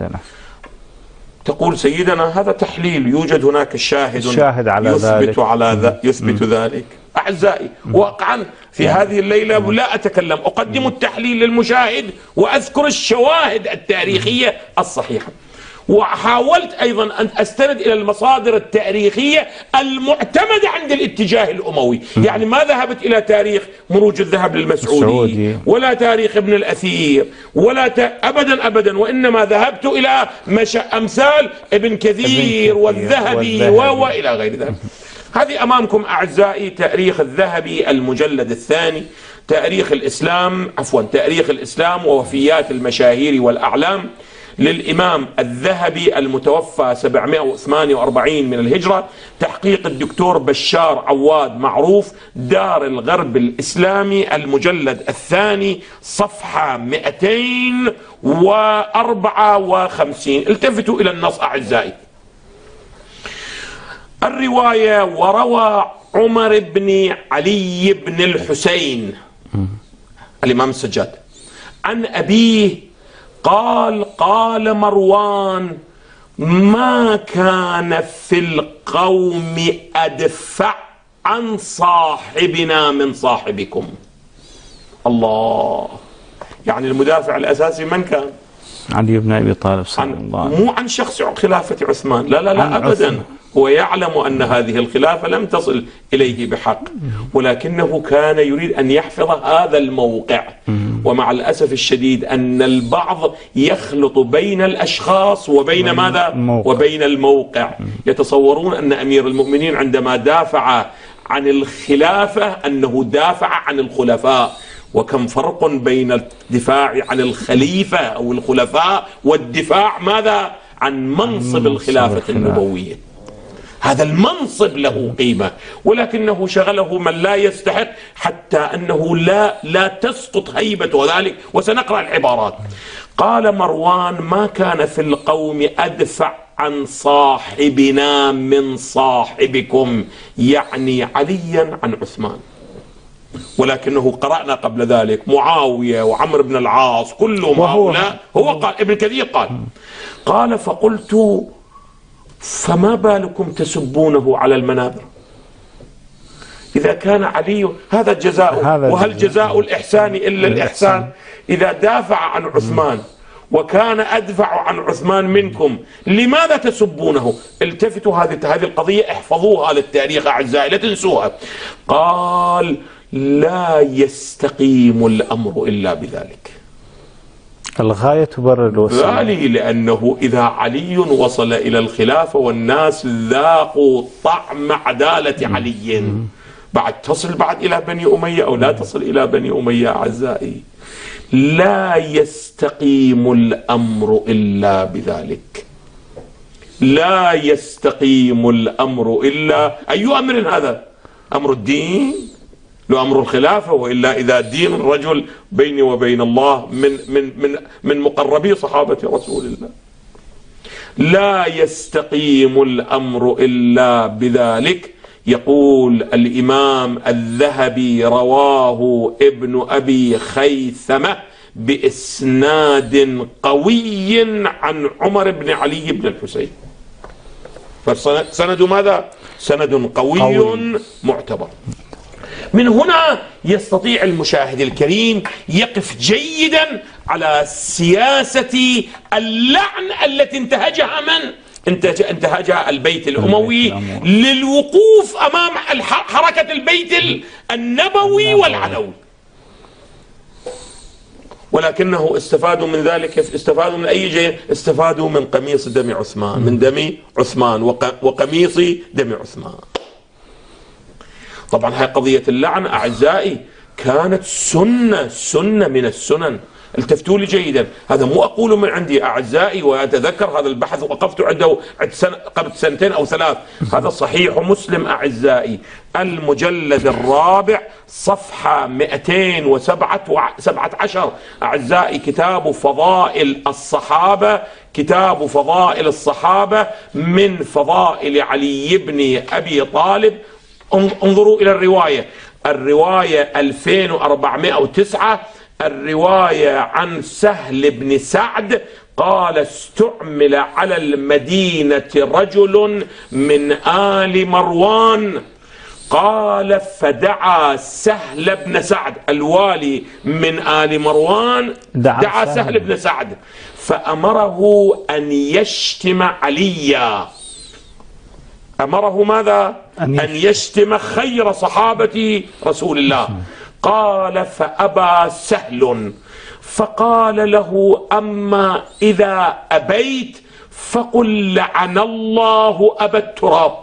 تقول سيدنا هذا تحليل، يوجد هناك شاهد على يثبت ذلك. أعزائي، واقعا في هذه الليلة لا أتكلم، أقدم التحليل للمشاهد وأذكر الشواهد التاريخية الصحيحة، وحاولت أيضا أن أستند إلى المصادر التاريخية المعتمدة عند الاتجاه الأموي. يعني ما ذهبت إلى تاريخ مروج الذهب للمسعودي ولا تاريخ ابن الأثير أبدا، وإنما ذهبت إلى أمثال ابن كثير والذهبي وإلى غير ذلك. هذه أمامكم أعزائي تاريخ الذهبي المجلد الثاني، تاريخ الإسلام ووفيات المشاهير والأعلام للإمام الذهبي المتوفى 748 من الهجرة، تحقيق الدكتور بشار عواد معروف، دار الغرب الإسلامي، المجلد الثاني، صفحة 254. التفتوا إلى النص أعزائي. الرواية: وروى عمر بن علي بن الحسين الإمام السجاد عن أبيه قال مروان: ما كان في القوم أدفع عن صاحبنا من صاحبكم. الله، يعني المدافع الأساسي من كان؟ علي بن أبي طالب صلى الله عليه وسلم، مو عن شخص خلافة عثمان، لا أبدا. هو يعلم أن هذه الخلافة لم تصل إليه بحق، ولكنه كان يريد أن يحفظ هذا الموقع. ومع الأسف الشديد أن البعض يخلط بين الأشخاص وبين ماذا؟ وبين الموقع. يتصورون أن أمير المؤمنين عندما دافع عن الخلافة أنه دافع عن الخلفاء، وكم فرق بين الدفاع عن الخليفة أو الخلفاء والدفاع ماذا؟ عن منصب الخلافة النبوية. هذا المنصب له قيمة، ولكنه شغله من لا يستحق، حتى أنه لا تسقط هيبة ذلك، وسنقرأ العبارات. قال مروان: ما كان في القوم أدفع عن صاحبنا من صاحبكم، يعني عليا عن عثمان. ولكنه قرأنا قبل ذلك معاوية وعمر بن العاص كلهم هؤلاء. هو قال، ابن كثير قال فقلت: فما بالكم تسبونه على المنابر؟ إذا كان علي هذا جزاؤه، وهل جزاء الإحسان إلا الإحسان؟ إذا دافع عن عثمان وكان أدفع عن عثمان منكم، لماذا تسبونه؟ التفتوا، هذه القضية احفظوها للتاريخ أعزائي، لا تنسوها. قال: لا يستقيم الأمر إلا بذلك. الغاية تبرر الوسيلة. لأنه إذا علي وصل إلى الخلافة والناس ذاقوا طعم عدالة علي، تصل إلى بني أمية أو لا تصل إلى بني أمية أعزائي، لا يستقيم الأمر إلا بذلك. لا يستقيم الأمر إلا أي أمر هذا؟ أمر الدين؟ لو أمر الخلافة، وإلا إذا دين الرجل بيني وبين الله من مقربي صحابة رسول الله. لا يستقيم الأمر إلا بذلك. يقول الإمام الذهبي: رواه ابن أبي خيثمة بإسناد قوي عن عمر بن علي بن الحسين. فسند ماذا؟ سند قوي معتبر. من هنا يستطيع المشاهد الكريم يقف جيدا على سياسة اللعن التي انتهجها من؟ انتهجها البيت الأموي للوقوف أمام حركة البيت النبوي والعلوي. ولكنه استفادوا من ذلك. استفادوا من أي شيء؟ استفادوا من قميص دم عثمان، من دم عثمان وقميص دم عثمان. طبعا هاي قضية اللعن أعزائي كانت سنة من السنن. التفتوا لي جيدا، هذا مو أقول من عندي أعزائي، وأتذكر هذا البحث وقفت عنده قبل 2 أو 3. هذا صحيح مسلم أعزائي، المجلد الرابع صفحة 217 أعزائي، كتاب فضائل الصحابة، كتاب فضائل الصحابة من فضائل علي بن أبي طالب. انظروا إلى الرواية 2409، الرواية عن سهل بن سعد قال: استعمل على المدينة رجل من آل مروان، قال فدعا سهل بن سعد، الوالي من آل مروان دعا سهل بن سعد فأمره أن يشتم عليا. أمره ماذا؟ أن يشتم خير صحابة رسول الله. قال فأبى سهل، فقال له: أما إذا أبيت فقل لعن الله أبا التراب.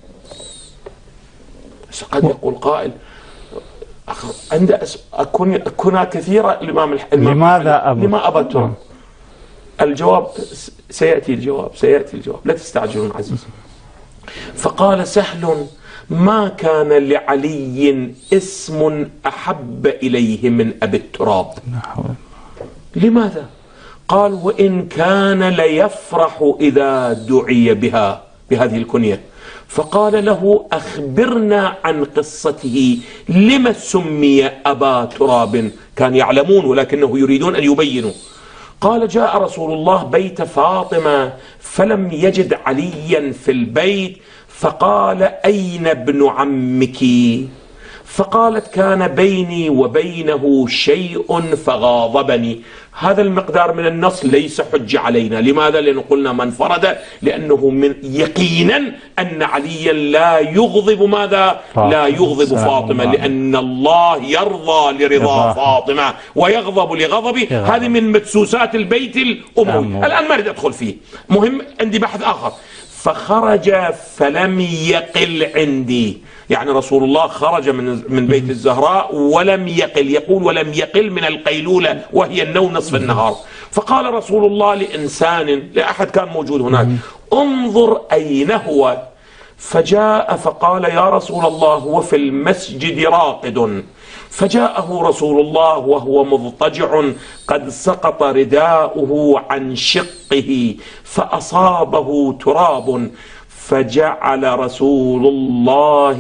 قد يقول قائل: عند أكون كثيرة الإمام لماذا أبا التراب؟ الجواب سيأتي، الجواب لا تستعجلون عزيزي. فقال سهل: ما كان لعلي اسم أحب إليه من أبي التراب. لماذا؟ قال: وإن كان ليفرح إذا دعي بهذه الكنية. فقال له: أخبرنا عن قصته، لما سمي أبا تراب؟ كان يعلمون ولكنه يريدون أن يبينوا. قال: جاء رسول الله بيت فاطمة فلم يجد عليا في البيت، فقال: أين ابن عمك؟ فقالت: كان بيني وبينه شيء فغاضبني. هذا المقدار من النص ليس حجة علينا. لماذا؟ لأنه قلنا من فرد، لأنه من يقينا أن عليا لا يغضب ماذا؟ لا يغضب فاطمة، لأن الله يرضى لرضا فاطمة ويغضب لغضبه. هذه من مدسوسات البيت الأموي. الآن ما أريد أدخل فيه، مهم عندي بحث آخر. فخرج فلم يقل عندي، يعني رسول الله خرج من بيت الزهراء ولم يقل، يقول ولم يقل من القيلولة وهي النوم نصف النهار. فقال رسول الله لإنسان، لأحد كان موجود هناك: انظر أين هو. فجاء فقال: يا رسول الله هو في المسجد راقد. فجاءه رسول الله وهو مضطجع قد سقط رداؤه عن شقه فأصابه تراب، فجعل رسول الله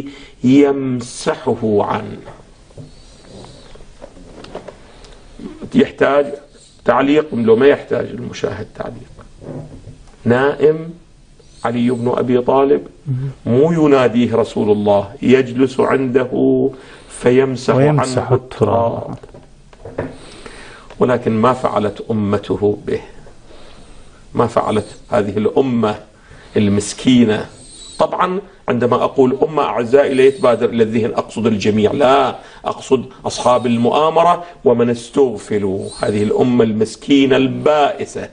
يمسحه عنه. يحتاج تعليق لو ما يحتاج المشاهد تعليق. نائم علي بن أبي طالب، مو يناديه رسول الله، يجلس عنده فيمسح عنه التراب. ولكن ما فعلت أمته به، ما فعلت هذه الأمة المسكينة. طبعا عندما أقول أمة أعزائي لا يتبادر إلى الذهن أقصد الجميع، لا، أقصد أصحاب المؤامرة ومن استغفلوا، هذه الأمة المسكينة البائسة.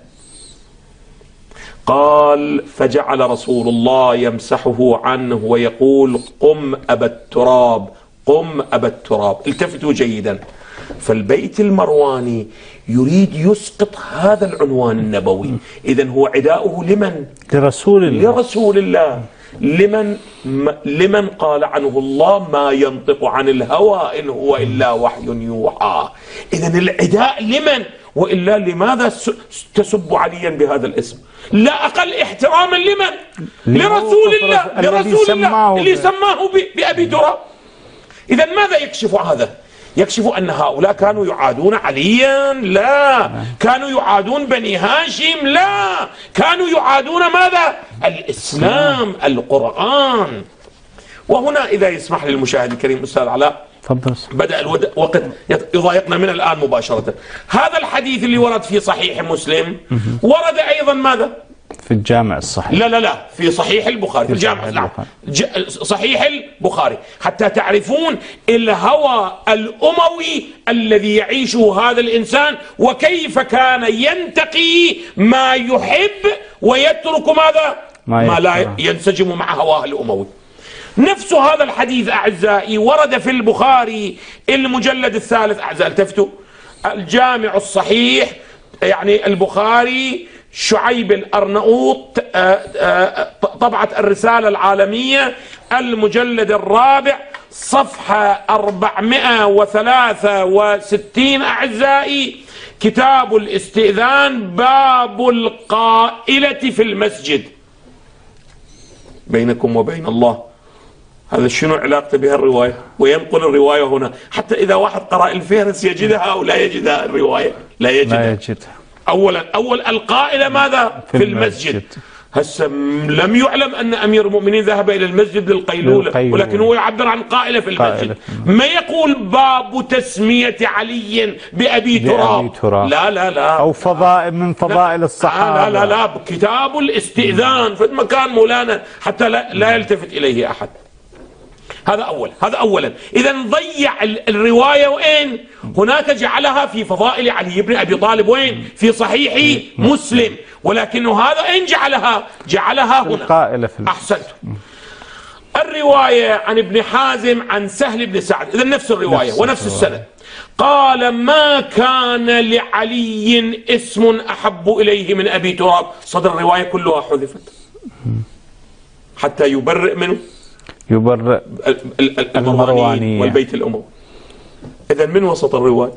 قال: فجعل رسول الله يمسحه عنه ويقول: قم أبا التراب، قم أبا التراب. التفتوا جيدا، فالبيت المرواني يريد يسقط هذا العنوان النبوي. إذن هو عداؤه لمن؟ لرسول الله. لمن قال عنه الله: ما ينطق عن الهوى إن هو إلا وحي يوحى. إذن العداء لمن؟ وإلا لماذا تسب عليا بهذا الاسم؟ لا أقل احتراما لمن؟ لرسول الله اللي سماه بأبي تراب. إذا ماذا يكشف هذا؟ يكشف أن هؤلاء كانوا يعادون عليا؟ لا. كانوا يعادون بني هاشم؟ لا. كانوا يعادون ماذا؟ الإسلام، القرآن. وهنا إذا يسمح لي المشاهد الكريم أستاذ علاء، بدأ الوقت يضايقنا من الآن مباشرة. هذا الحديث اللي ورد في صحيح مسلم ورد أيضا ماذا؟ في الجامع الصحيح. لا في صحيح البخاري، في الجامع صحيح البخاري، حتى تعرفون الهوى الأموي الذي يعيشه هذا الإنسان، وكيف كان ينتقي ما يحب ويترك ماذا؟ ما لا ينسجم مع هواه الأموي. نفس هذا الحديث أعزائي ورد في البخاري المجلد الثالث، أعزائي التفتوا، الجامع الصحيح، يعني البخاري شعيب الأرنؤوط، طبعة الرسالة العالمية، المجلد الرابع، صفحة 463 أعزائي، كتاب الاستئذان، باب القائلة في المسجد. بينكم وبين الله، هذا شنو علاقته بها الرواية؟ وينقل الرواية هنا، حتى إذا واحد قرأ الفهرس يجدها أو لا يجدها الرواية؟ لا يجدها. أول القائلة ماذا؟ في المسجد. هسه لم يعلم أن أمير المؤمنين ذهب إلى المسجد للقيلولة، ولكن هو يعبر عن قائلة في المسجد. ما يقول باب تسمية علي بأبي تراب. لا أو فضائل من فضائل الصحابة. لا كتاب الاستئذان في مكان مولانا حتى لا يلتفت إليه أحد. هذا أولا. إذا ضيع الرواية وين؟ هناك جعلها في فضائل علي بن أبي طالب، وين؟ في صحيح مسلم، ولكنه هذا أين جعلها هنا. أحسنت. الرواية عن ابن حازم عن سهل بن سعد، إذا نفس الرواية ونفس السند. قال: ما كان لعلي اسم أحب إليه من أبي تراب. صدر الرواية كلها حذفت حتى يبرئ منه، يبرئ المرواني والبيت الأموي. إذن من وسط الرواية،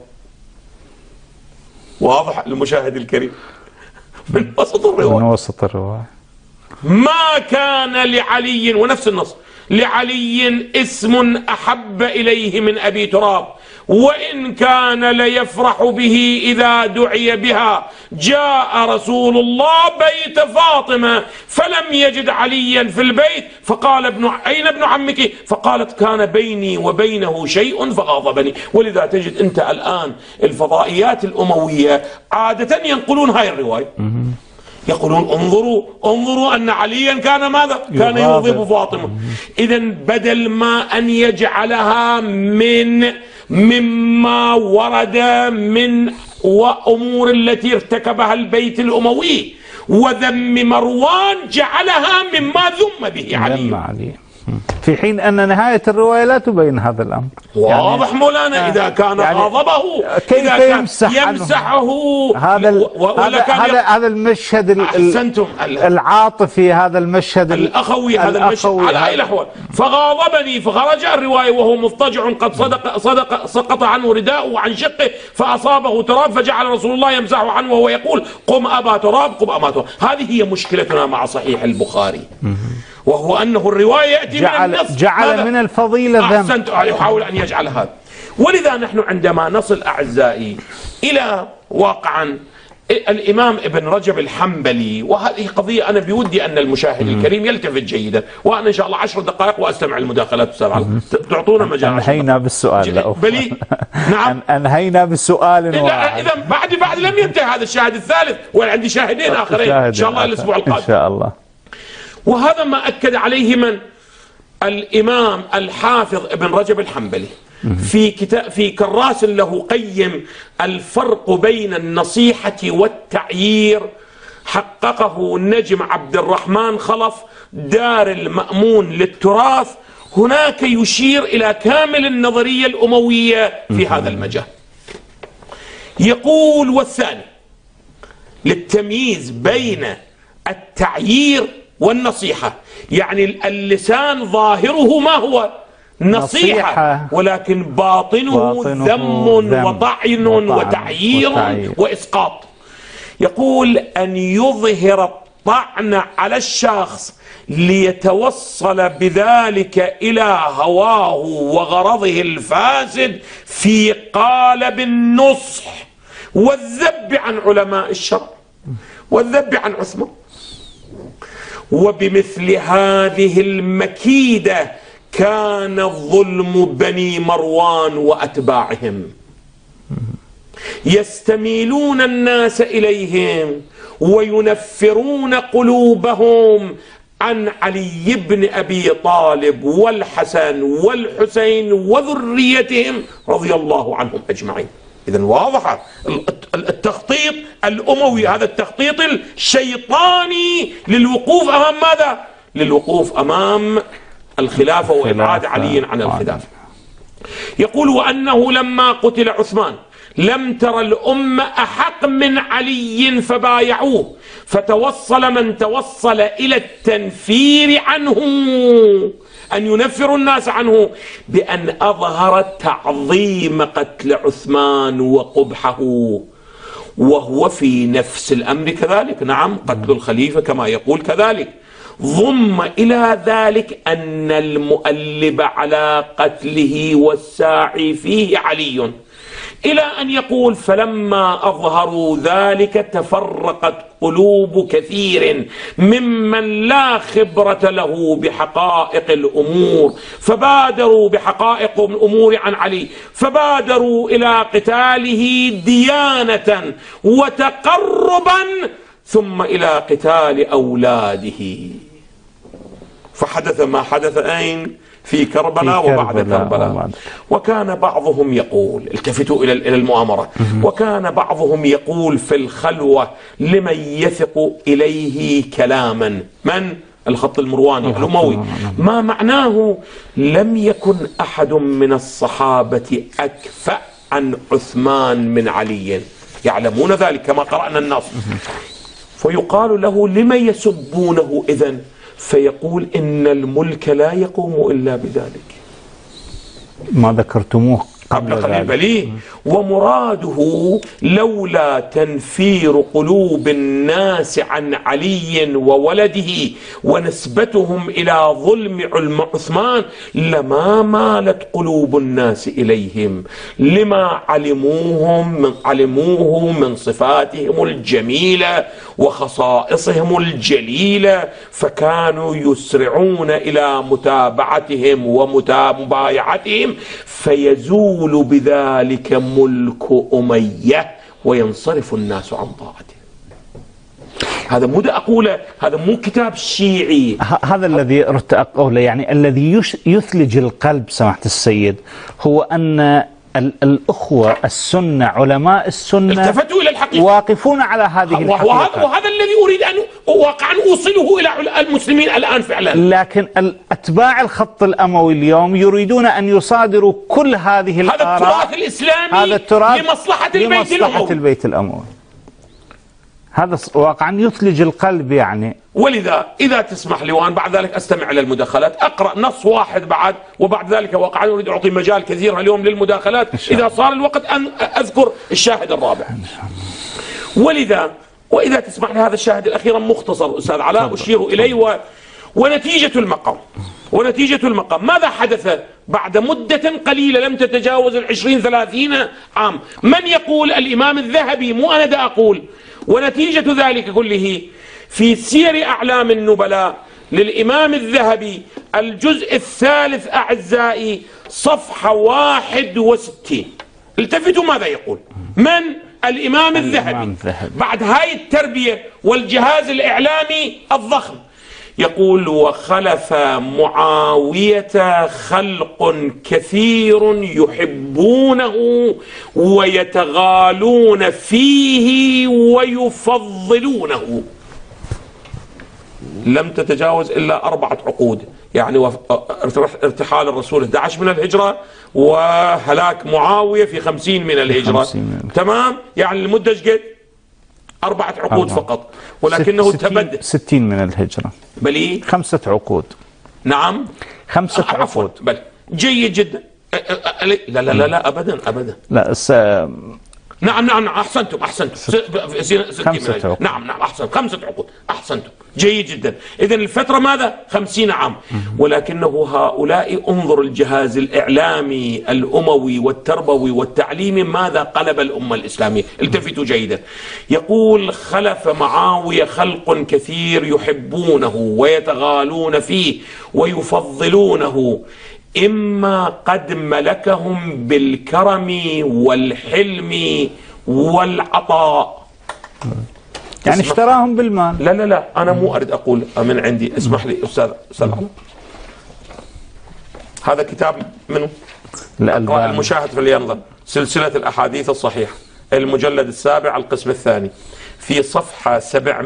واضح للمشاهد الكريم، من وسط الرواية ما كان لعلي، ونفس النص، لعلي اسم أحب إليه من أبي تراب، وإن كان ليفرح به إذا دعي بها. جاء رسول الله بيت فاطمة فلم يجد عليا في البيت، فقال: أين ابن عمك؟ فقالت: كان بيني وبينه شيء فغاضبني. ولذا تجد أنت الآن الفضائيات الأموية عادة ينقلون هاي الرواية، يقولون انظروا أن عليا كان ماذا؟ كان يغضب فاطمة. إذا بدل ما أن يجعلها مما ورد من وأمور التي ارتكبها البيت الأموي وذم مروان، جعلها مما ذم به علي، في حين أن نهاية الرواية لا تبين هذا الأمر. واضح مولانا. إذا كان غضبه كيف يمسحه هذا المشهد العاطفي، هذا المشهد الأخوي، هذا المشهد على أي الأحوال. فغاضبني، فخرج الرواية وهو مضطجع قد سقط عنه رداءه عن شقه فأصابه تراب، فجعل رسول الله يمسحه عنه وهو يقول: قم أبا تراب، قم أبا تراب. هذه هي مشكلتنا مع صحيح البخاري، وهو أنه الرواية يأتي من النص، جعل من الفضيلة ذنب. أحسنت، يحاول أن يجعل هذا. ولذا نحن عندما نصل أعزائي إلى واقعا الإمام ابن رجب الحنبلي، وهذه قضية أنا بودي أن المشاهد الكريم يلتفت جيدا، وأنا إن شاء الله 10 دقائق وأستمع المداخلات. تعطونا مجال. أنهينا بالسؤال. بلي نعم، أنهينا بالسؤال. لا إذا بعد لم ينتهي هذا الشاهد الثالث، وأنا عندي شاهدين آخرين إن شاء الله الأسبوع القادم إن شاء الله. وهذا ما أكد عليه من؟ الإمام الحافظ ابن رجب الحنبلي في كراس له قيم الفرق بين النصيحة والتعيير، حققه نجم عبد الرحمن خلف دار المأمون للتراث. هناك يشير إلى كامل النظرية الأموية في هذا المجال. يقول: والثاني للتمييز بين التعيير والنصيحة، يعني اللسان ظاهره ما هو؟ نصيحة، ولكن باطنه ذم وطعن وتعيير وإسقاط. يقول أن يظهر الطعن على الشخص ليتوصل بذلك إلى هواه وغرضه الفاسد في قالب النصح والذب عن علماء الشرع والذب عن عثمان. وبمثل هذه المكيدة كان الظلم بني مروان وأتباعهم، يستميلون الناس إليهم وينفرون قلوبهم عن علي بن أبي طالب والحسن والحسين وذريتهم رضي الله عنهم أجمعين. إذن واضحة التخطيط الأموي، هذا التخطيط الشيطاني للوقوف أمام ماذا؟ للوقوف أمام الخلافة وإبعاد علي عن الخلافة. يقول وأنه لما قتل عثمان لم تر الأمة أحق من علي فبايعوه، فتوصل من توصل إلى التنفير عنه، أن ينفروا الناس عنه، بأن أظهر تعظيم قتل عثمان وقبحه، وهو في نفس الأمر كذلك. نعم، قتل الخليفة كما يقول كذلك. ضم إلى ذلك أن المؤلب على قتله والساعي فيه علي، إلى أن يقول فلما أظهروا ذلك تفرقت قلوب كثير ممن لا خبرة له بحقائق الأمور، فبادروا بحقائق الأمور عن علي، فبادروا إلى قتاله ديانة وتقربا، ثم إلى قتال أولاده. فحدث ما حدث أين؟ في كربلاء وبعد كربلاء. وكان بعضهم يقول، التفتوا إلى المؤامرة، وكان بعضهم يقول في الخلوة لمن يثق إليه كلاما، من؟ الخط المرواني الأموي، ما معناه لم يكن أحد من الصحابة أكفأ عن عثمان من علي، يعلمون ذلك كما قرأنا النص. فيقال له لمن يسبونه إذن؟ فيقول إن الملك لا يقوم إلا بذلك، ما ذكرتموه قبل قليل. بليه، ومراده لولا تنفير قلوب الناس عن علي وولده ونسبتهم إلى ظلم عثمان لما مالت قلوب الناس إليهم، لما علموه من صفاتهم الجميلة وخصائصهم الجليلة، فكانوا يسرعون إلى متابعتهم ومبايعتهم، فيزول بذلك ملك أمية وينصرف الناس عن طاعته. هذا مو أقوله، هذا مو كتاب شيعي، هذا الذي أردت أقوله. يعني الذي يثلج القلب سماحة السيد هو أن الأخوة السنة علماء السنة التفتوا إلى الحقيقة، واقفون على هذه الحقيقة، وهذا الذي أريد أن واقعا أوصله إلى المسلمين الآن فعلا. لكن الأتباع الخط الأموي اليوم يريدون أن يصادروا كل هذه الآراء، هذا التراث الإسلامي، هذا التراث لمصلحة البيت الأموي. هذا واقعا يثلج القلب يعني. ولذا إذا تسمح لي وأن بعد ذلك أستمع إلى المداخلات، أقرأ نص واحد بعد، وبعد ذلك واقعا أريد أعطي مجال كثير اليوم للمداخلات إذا صار الوقت أن أذكر الشاهد الرابع. ولذا وإذا تسمح لي هذا الشاهد الأخير مختصر أستاذ علاء أشير إليه، ونتيجة المقام ماذا حدث بعد مدة قليلة لم تتجاوز 20-30 عام؟ من يقول؟ الإمام الذهبي، مو أنا دا أقول. ونتيجة ذلك كله في سير أعلام النبلاء للإمام الذهبي الجزء الثالث أعزائي صفحة 61. التفتوا ماذا يقول من؟ الإمام الذهبي بعد هاي التربية والجهاز الإعلامي الضخم. يقول وخلف معاوية خلق كثير يحبونه ويتغالون فيه ويفضلونه، لم تتجاوز إلا 4 عقود، يعني ارتحال الرسول 11 من الهجرة وهلاك معاوية في 50 من الهجرة، تمام؟ يعني المدة قد 4 عقود فقط، ولكنه تبدل 60 من الهجرة، بل 5 عقود. نعم 5 عقود، بل جيد جدا. لا لا لا لا أبدا أبدا. لا نعم أحسنتم 5 عقود. نعم أحسنت 5 عقود أحسنتم جيد جدا. إذن الفترة ماذا 50 عام. ولكنه هؤلاء انظر الجهاز الإعلامي الأموي والتربوي والتعليمي ماذا قلب الأمة الإسلامية. التفتوا جيدا. يقول خلف معاوية خلق كثير يحبونه ويتغالون فيه ويفضلونه، إما قد ملكهم بالكرم والحلم والعطاء. يعني اشتراهم بالمال. لا لا لا أنا مو أريد أقول من عندي. اسمح لي أستاذ علي، هذا كتاب منه المشاهد فلينظر، سلسلة الأحاديث الصحيحة، المجلد 7 القسم الثاني في صفحة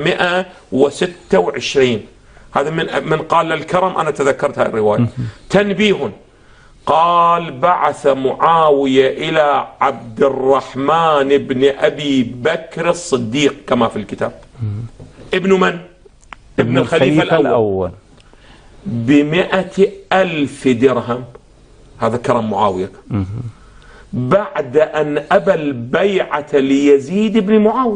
726. هذا من قال للكرم. أنا تذكرت هذه الرواية. تنبيه، قال بعث معاوية إلى عبد الرحمن بن أبي بكر الصديق كما في الكتاب. ابن من؟ ابن الخليفة الأول. ب100,000 درهم. هذا كرم معاوية. بعد أن أبى البيعة ليزيد بن معاوية،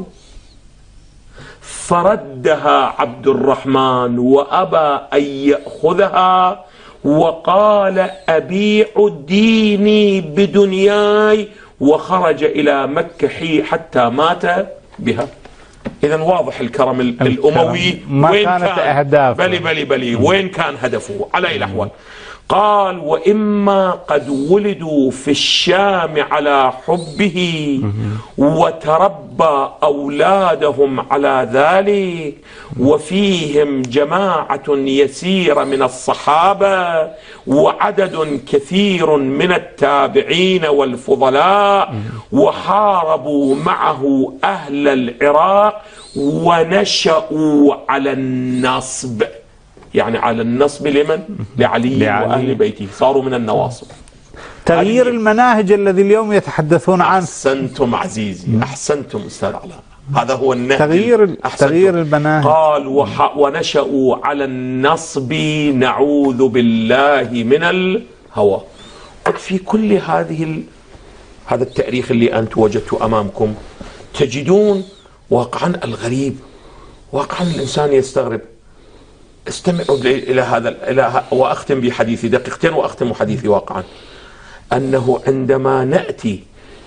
فردها عبد الرحمن وأبى أن يأخذها، وقال أبيع ديني بدنياي، وخرج إلى مكة حتى مات بها. إذن واضح الكرم الأموي ما وين كانت كان أهدافه. بلي وين كان هدفه على أي الأحوال. قال وإما قد ولدوا في الشام على حبه وتربى أولادهم على ذلك، وفيهم جماعة يسيرة من الصحابة وعدد كثير من التابعين والفضلاء، وحاربوا معه أهل العراق ونشأوا على النصب. يعني على النصب لمن؟ لعلي وأهل بيته، صاروا من النواصب. تغيير المناهج الذي اليوم يتحدثون عنه. أحسنتم عزيزي، أحسنتم أستاذ علاء، هذا هو النهج. تغيير المناهج. قال ونشأوا على النصب نعوذ بالله من الهوى. في كل هذا التاريخ اللي أنت وجدته أمامكم تجدون واقعا الغريب، واقعا الإنسان يستغرب. استمعوا إلى هذا وأختم بحديثي 2 دقيقة وأختم حديثي واقعا. أنه عندما نأتي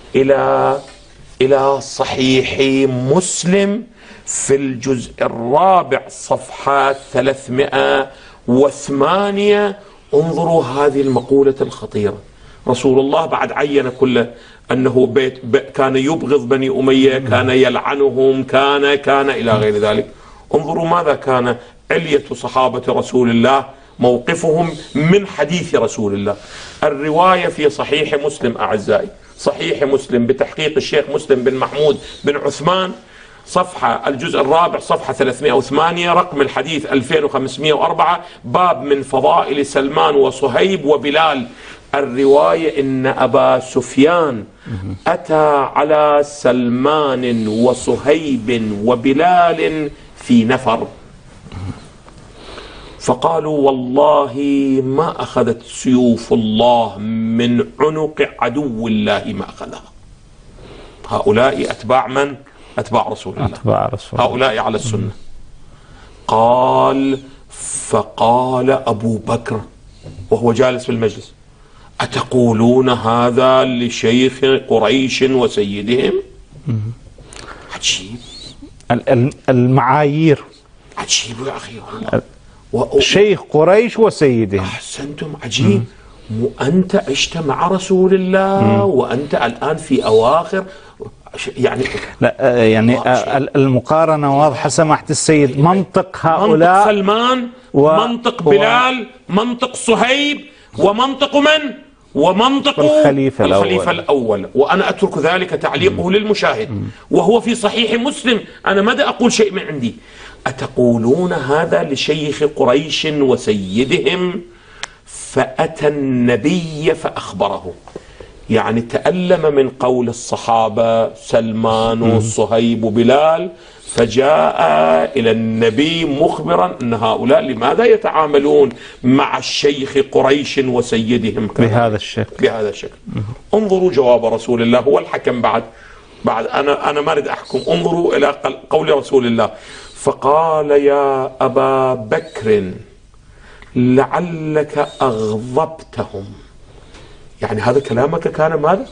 إلى صحيح مسلم في الجزء 4 صفحة 308، انظروا هذه المقولة الخطيرة. رسول الله بعد عين كله أنه كان يبغض بني أمية، كان يلعنهم، كان إلى غير ذلك. انظروا ماذا كان علية صحابة رسول الله موقفهم من حديث رسول الله. الرواية في صحيح مسلم أعزائي، صحيح مسلم بتحقيق الشيخ مسلم بن محمود بن عثمان، صفحة الجزء 4 صفحة 308، رقم الحديث 2504، باب من فضائل سلمان وصهيب وبلال. الرواية إن أبا سفيان أتى على سلمان وصهيب وبلال في نفر، فقالوا والله ما أخذت سيوف الله من عنق عدو الله ما أخذها. هؤلاء أتباع من؟ أتباع رسول الله، هؤلاء على السنة. فقال أبو بكر وهو جالس في المجلس: أتقولون هذا لشيخ قريش وسيدهم؟ عجيب المعايير، عجيب يا أخي شيخ قريش وسيدهم. أحسنتم، عجيب. وأنت عشت مع رسول الله وأنت الآن في أواخر يعني لا يعني المقارنة واضحة سماحة السيد. منطق هؤلاء، منطق سلمان منطق بلال منطق صهيب ومنطق من؟ ومنطق الخليفة الأول. وأنا أترك ذلك تعليقه للمشاهد، وهو في صحيح مسلم. أنا ماذا أقول شيء من عندي. أتقولون هذا لشيخ قريش وسيدهم؟ فأتى النبي فأخبره. يعني تألم من قول الصحابة سلمان وصهيب وبلال، فجاء إلى النبي مخبرا أن هؤلاء لماذا يتعاملون مع الشيخ قريش وسيدهم بهذا الشكل. انظروا جواب رسول الله، هو الحكم بعد أنا ما أريد أحكم. انظروا إلى قول رسول الله، فقال يا أبا بكر لعلك أغضبتهم. يعني هذا كلامك كان ماذا؟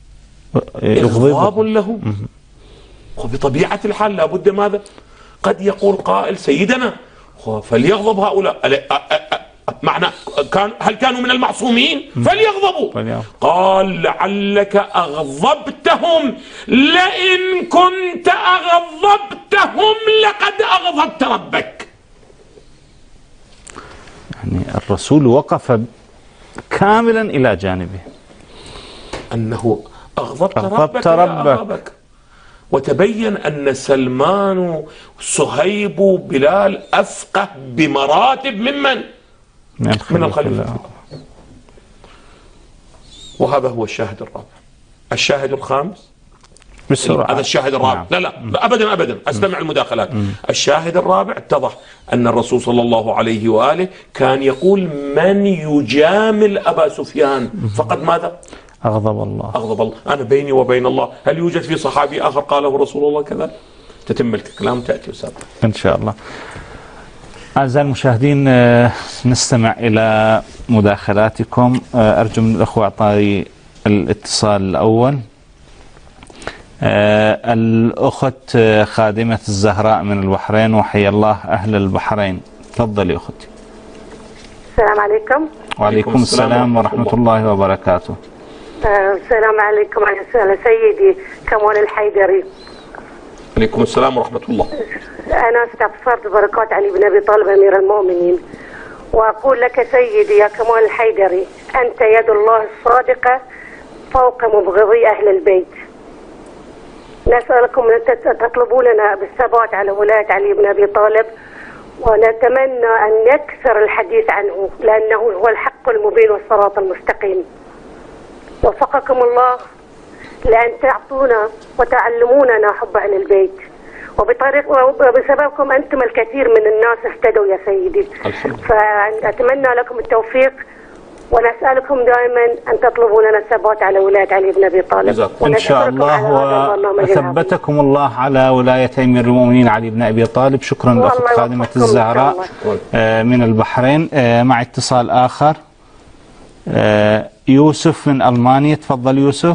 إغضاب له. وبطبيعة الحال لابد ماذا؟ قد يقول قائل سيدنا فليغضب هؤلاء، معنى هل كانوا من المعصومين؟ فليغضبوا. قال لعلك أغضبتهم، لئن كنت أغضبتهم لقد أغضبت ربك. يعني الرسول وقف كاملا إلى جانبه، أنه أغضبت ربك. وتبين أن سلمان صهيب بلال أفقه بمراتب من الخليفة. وهذا هو الشاهد الرابع. الشاهد الخامس بسرعة. هذا الشاهد الرابع. لا أبدا استمع المداخلات. الشاهد الرابع اتضح أن الرسول صلى الله عليه وآله كان يقول من يجامل أبا سفيان فقد ماذا؟ أغضب الله. أنا بيني وبين الله. هل يوجد في صحابي آخر قاله رسول الله كذا؟ تتم الكلام تأتي أستاذ إن شاء الله. أعزائي المشاهدين، نستمع إلى مداخلاتكم. أرجو من الأخوة أعطاني الاتصال الأول. الأخت خادمة الزهراء من البحرين، وحيا الله أهل البحرين. تفضلي أختي. السلام عليكم. وعليكم السلام ورحمة الله وبركاته. السلام عليكم على سيدي كمال الحيدري. عليكم السلام ورحمة الله. أنا استبصرت بركات علي بن أبي طالب أمير المؤمنين، وأقول لك سيدي يا كمال الحيدري، أنت يد الله الصادقة فوق مبغضي أهل البيت. نسألكم أن تطلبوا لنا بالثبات على ولاية علي بن أبي طالب، ونتمنى أن يكثر الحديث عنه لأنه هو الحق المبين والصراط المستقيم. وفقكم الله لأن تعطونا وتعلموننا حب أهل البيت، وبسببكم أنتم الكثير من الناس اهتدوا يا سيدي. فأتمنى لكم التوفيق، ونسألكم دائما أن تطلبوا لنا الثبات على ولاية علي بن أبي طالب إن شاء الله، وثبتكم الله على ولاية أمير المؤمنين علي بن أبي طالب. شكرا لأخت خادمة الزهراء من البحرين. مع اتصال آخر، يوسف من ألمانيا. تفضل يوسف.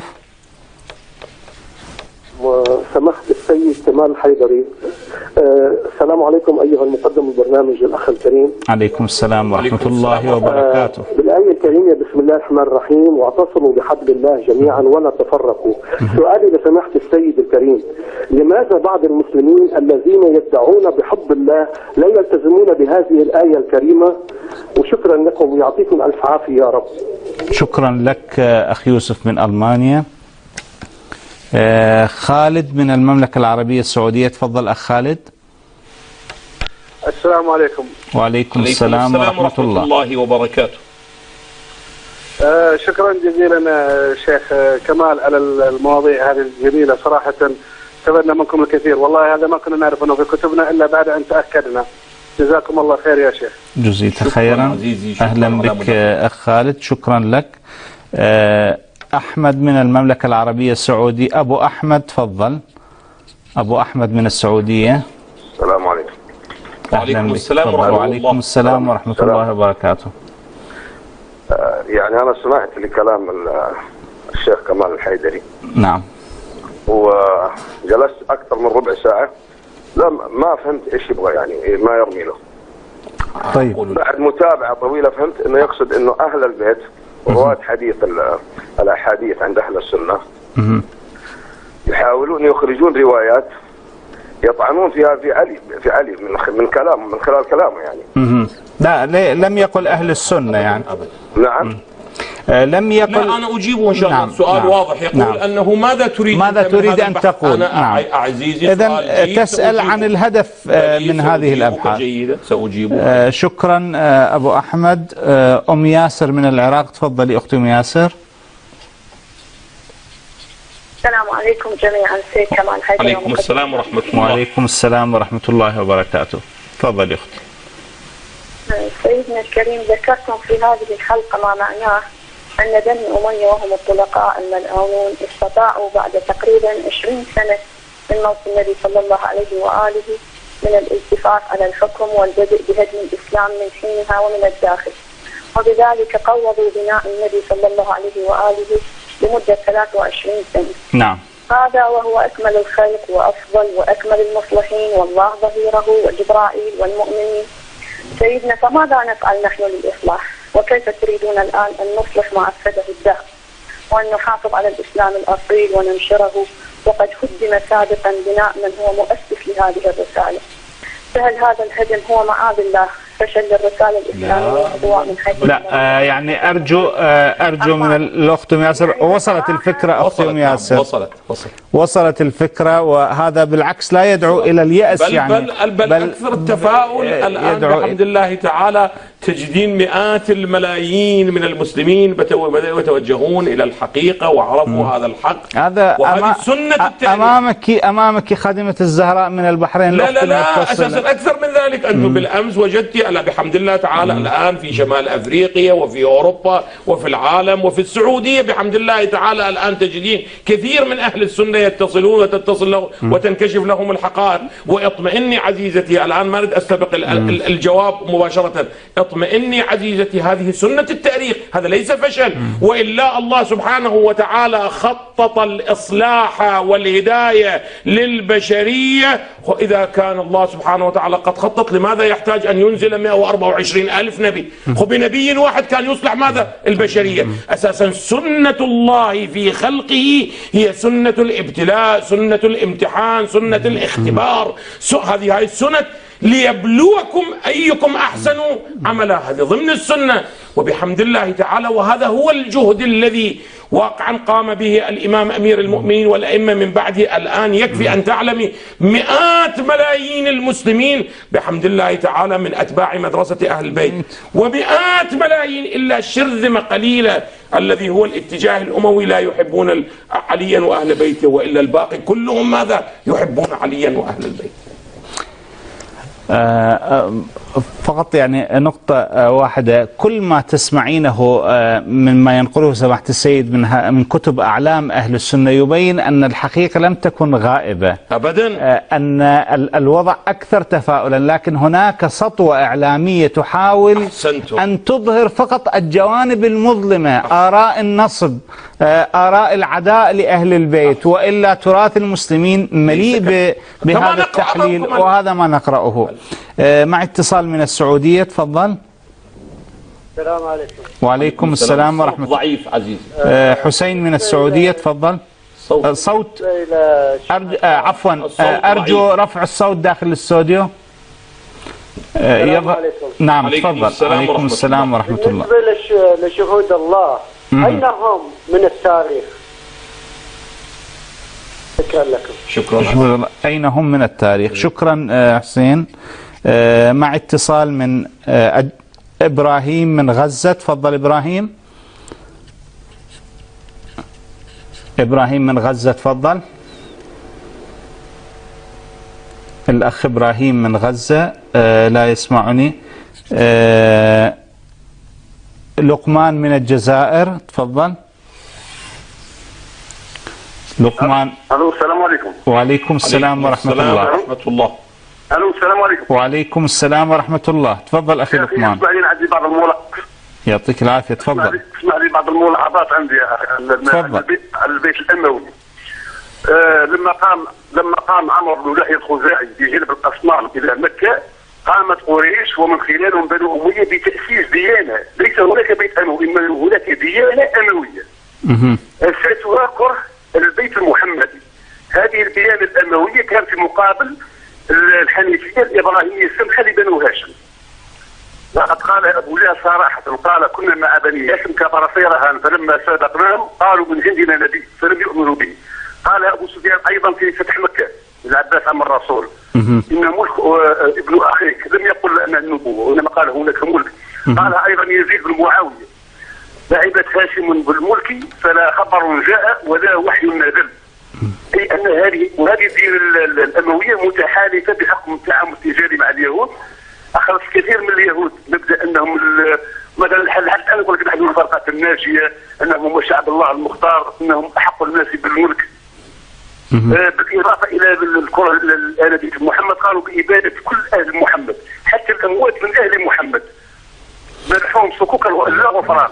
سمحت السيد كمال الحيدري، السلام عليكم أيها المقدم البرنامج الأخ الكريم. عليكم السلام ورحمة الله وبركاته. بالآية الكريمة بسم الله الرحمن الرحيم، واعتصموا بحبل الله جميعا ولا تفرقوا. سؤالي لسماحة السيد الكريم، لماذا بعض المسلمين الذين يدعون بحب الله لا يلتزمون بهذه الآية الكريمة؟ وشكرا لكم ويعطيكم ألف عافية يا رب. شكرا لك أخي يوسف من ألمانيا. خالد من المملكة العربية السعودية. تفضل أخ خالد. السلام عليكم. وعليكم السلام ورحمة الله وبركاته. شكرا جزيلا شيخ كمال على المواضيع هذه الجميلة، صراحة استفدنا منكم الكثير، والله هذا ما كنا نعرف أنه في كتبنا إلا بعد أن تأكدنا. جزاكم الله خير يا شيخ. جزيت خيرا. أهلا بك أخ خالد، شكرا لك. أحمد من المملكة العربية السعودية. أبو أحمد تفضل. أبو أحمد من السعودية. السلام عليكم. وعليكم السلام ورحمة الله وبركاته. يعني أنا سمعت لكلام الشيخ كمال الحيدري. نعم. وجلست أكثر من ربع ساعة، ما فهمت إيش يبغى، يعني ما يرمي له. طيب. بعد متابعة طويلة فهمت إنه يقصد إنه أهل البيت ورواة حديث الأحاديث عند أهل السنة يحاولون يخرجون روايات يطعنون فيها في علي من كلامه، من خلال كلامه يعني. لا لم يقل أهل السنة يعني. نعم. لم يقل. لا أنا أجيبه إن شاء الله. السؤال واضح، يقول أنه ماذا تريد أن تقول. عزيزي إذن تسأل عن الهدف من هذه الأبحاث. جيدة سأجيبه. شكرا أبو أحمد. أم ياسر من العراق. تفضلي أختي أم ياسر. السلام عليكم جميعا. سيد كمال حيدر. عليكم السلام ورحمة الله. وعليكم السلام ورحمة الله وبركاته. تفضل يا أختي. سيدنا الكريم، ذكرتم في هذه الحلقة ما معناه أن بني أمية وهم الطلقاء الملعونون استطاعوا بعد تقريبا 20 سنة من موت النبي صلى الله عليه وآله من الالتفات على الحكم والبدء بهدم الإسلام من حينها ومن الداخل، وبذلك قوضوا بناء النبي صلى الله عليه وآله لمدة 23 سنة. نعم. هذا وهو أكمل الخلق وأفضل وأكمل المصلحين، والله ظهيره وجبرائيل والمؤمنين. سيدنا، فماذا نفعل نحن للإصلاح؟ وكيف تريدون الآن أن نصلح ما أفسده الدهر وأن نحافظ على الإسلام الأصيل وننشره وقد هدم سابقا بناء من هو مؤسس لهذه الرسالة؟ فهل هذا الهدم هو معاذ الله فشل الرسالة الإسلامية سواء من حيث لا يعني أرجو من الأخت أم ياسر. وصلت الفكرة أخت أم ياسر؟ وصلت الفكرة، وهذا بالعكس لا يدعو إلى اليأس. بل أكثر التفاؤل الآن بحمد الله تعالى. تجدين مئات الملايين من المسلمين بدأوا يتوجهون إلى الحقيقة وعرفوا هذا الحق. هذا سنة أمامك خادمة الزهراء من البحرين. لا أساسا أكثر من ذلك. أنتم بالأمس وجدتي بحمد الله تعالى الآن في شمال أفريقيا وفي أوروبا وفي العالم وفي السعودية بحمد الله تعالى الآن تجدين كثير من أهل السنة يتصلون وتتصل له وتنكشف لهم الحقائق. واطمئني عزيزتي، الآن ما أريد أستبق الجواب مباشرة. اطمئني عزيزتي، هذه سنة التاريخ، هذا ليس فشل. وإلا الله سبحانه وتعالى خطط الإصلاح والهداية للبشرية، وإذا كان الله سبحانه وتعالى قد خطط لماذا يحتاج أن ينزل 124 ألف نبي؟ بنبي واحد كان يصلح ماذا؟ البشرية. أساسا سنة الله في خلقه هي سنة الابتلاء، سنة الامتحان، سنة الاختبار. هذه السنة ليبلوكم أيكم أحسن عملا، هذه ضمن السنة وبحمد الله تعالى. وهذا هو الجهد الذي واقعا قام به الإمام أمير المؤمنين والأئمة من بعده. الآن يكفي أن تعلمي مئات ملايين المسلمين بحمد الله تعالى من أتباع مدرسة أهل البيت، ومئات ملايين إلا شرذمة قليلة الذي هو الاتجاه الأموي لا يحبون عليا وأهل بيته، وإلا الباقي كلهم ماذا؟ يحبون عليا وأهل البيت. فقط يعني نقطة واحدة، كل ما تسمعينه مما ينقله سماحة السيد من كتب أعلام أهل السنة يبين أن الحقيقة لم تكن غائبة أبدا، أن الوضع أكثر تفاؤلا، لكن هناك سطوة إعلامية تحاول أن تظهر فقط الجوانب المظلمة، آراء النصب، آراء العداء لأهل البيت، وإلا تراث المسلمين مليء بهذا التحليل، وهذا ما نقرأه. مع اتصال من السعودية، تفضل. السلام عليكم. وعليكم السلام ورحمة الله. ضعيف عزيز. حسين من السعودية، تفضل. صوت عفوا أرجو رفع الصوت داخل الاستوديو. نعم تفضل. عليكم السلام ورحمة الله. بالنسبة لشهود الله أين هم من التاريخ؟ شكرا لكم. شكرا. أين هم من التاريخ؟ شكرا حسين. مع اتصال من إبراهيم من غزة، تفضل إبراهيم. إبراهيم من غزة، تفضل. الأخ إبراهيم من غزة لا يسمعني. لقمان من الجزائر، تفضل. لقمان. الو السلام عليكم. وعليكم السلام ورحمة الله. الو السلام عليكم. وعليكم السلام ورحمة الله. تفضل أخي لقمان. اسمح لي عندي بعض الملاحظات. يعطيك العافية، تفضل. اسمح لي بعض الملاحظات عندي البيت الأموي. لما قام عمرو بن لحي الخزاعي بجلب الأصنام إلى مكة، قامت قريش ومن خلالهم بنو أمية بتأسيس ديانة، ليس هناك بيت أموي، إنما هناك ديانة أموية أساسها كره البيت المحمدي. هذه الديانة الأموية كانت في مقابل الحنيفية الإبراهيمية السمحة لبنو هاشم. لقد قال أبو جهل صراحة، قال كنا مع بني هاشم كفرسي رهان، فلما صادقناهم قالوا من عندنا نبي فلم يؤمنوا به. قال أبو سفيان أيضا في فتح مكة العباس عم الرسول إن ملك ابن أخيك، لم يقل أن النبوة وإنما قال هناك ملك. قال أيضا يزيد بن معاوية لعبت هاشم بالملك فلا خبر جاء ولا وحي نزل. اي ان هذه الدين الامويه متحالفه بحكم التعامل التجاري مع اليهود. اخرج كثير من اليهود مبدا انهم مثلا حتى نقول لك نحن الفرقه الناجيه، انهم هم شعب الله المختار، انهم احق الناس بالملك. بالاضافه الى الكره التي محمد قالوا باباده كل اهل محمد، حتى الاموات من اهل محمد. مدحوهم سكوكا لا غفران.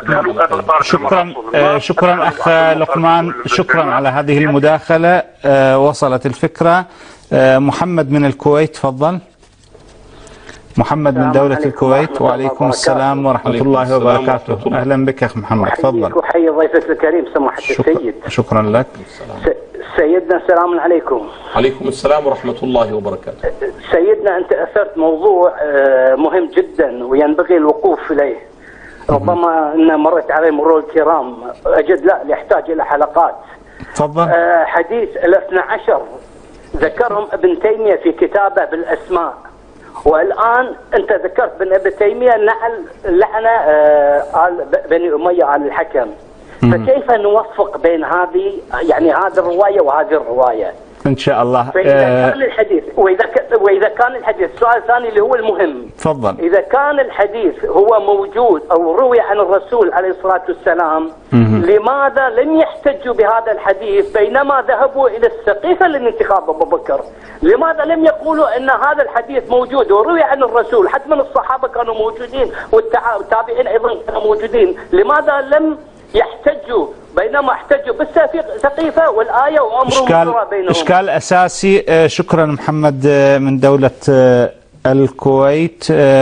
شكرا اخ لقمان، شكرا على هذه المداخله. وصلت الفكره. محمد من الكويت، تفضل. محمد من دولة الكويت. وعليكم السلام ورحمة الله وبركاته. أهلا بك أخ محمد، تفضل. وحي ضيفك الكريم سماحة السيد. شكرا لك سيدنا. السلام عليكم. عليكم السلام ورحمة الله وبركاته. سيدنا أنت أثرت موضوع مهم جدا وينبغي الوقوف إليه. ربما أن مرت عليه مرور الكرام، أجد لا يحتاج إلى حلقات. تفضل. حديث 12 ذكرهم ابن تيمية في كتابه بالأسماء، والآن أنت ذكرت بن ابن تيمية لعن آل بني أمية آل الحكم. فكيف نوفق بين هذه هذه الرواية وهذه الرواية؟ إن شاء الله. فإذا كان الحديث وإذا كان الحديث، السؤال الثاني اللي هو المهم، تفضل. إذا كان الحديث هو موجود أو روي عن الرسول عليه الصلاة والسلام، لماذا لم يحتجوا بهذا الحديث بينما ذهبوا إلى السقيفة للانتخاب أبو بكر؟ لماذا لم يقولوا أن هذا الحديث موجود وروي عن الرسول؟ حتى من الصحابة كانوا موجودين والتابعين أيضا كانوا موجودين، لماذا لم يحتجوا بينما احتجوا بالسقيفة والآية وأمرهم بينهم؟ إشكال أساسي. شكرا محمد من دولة الكويت.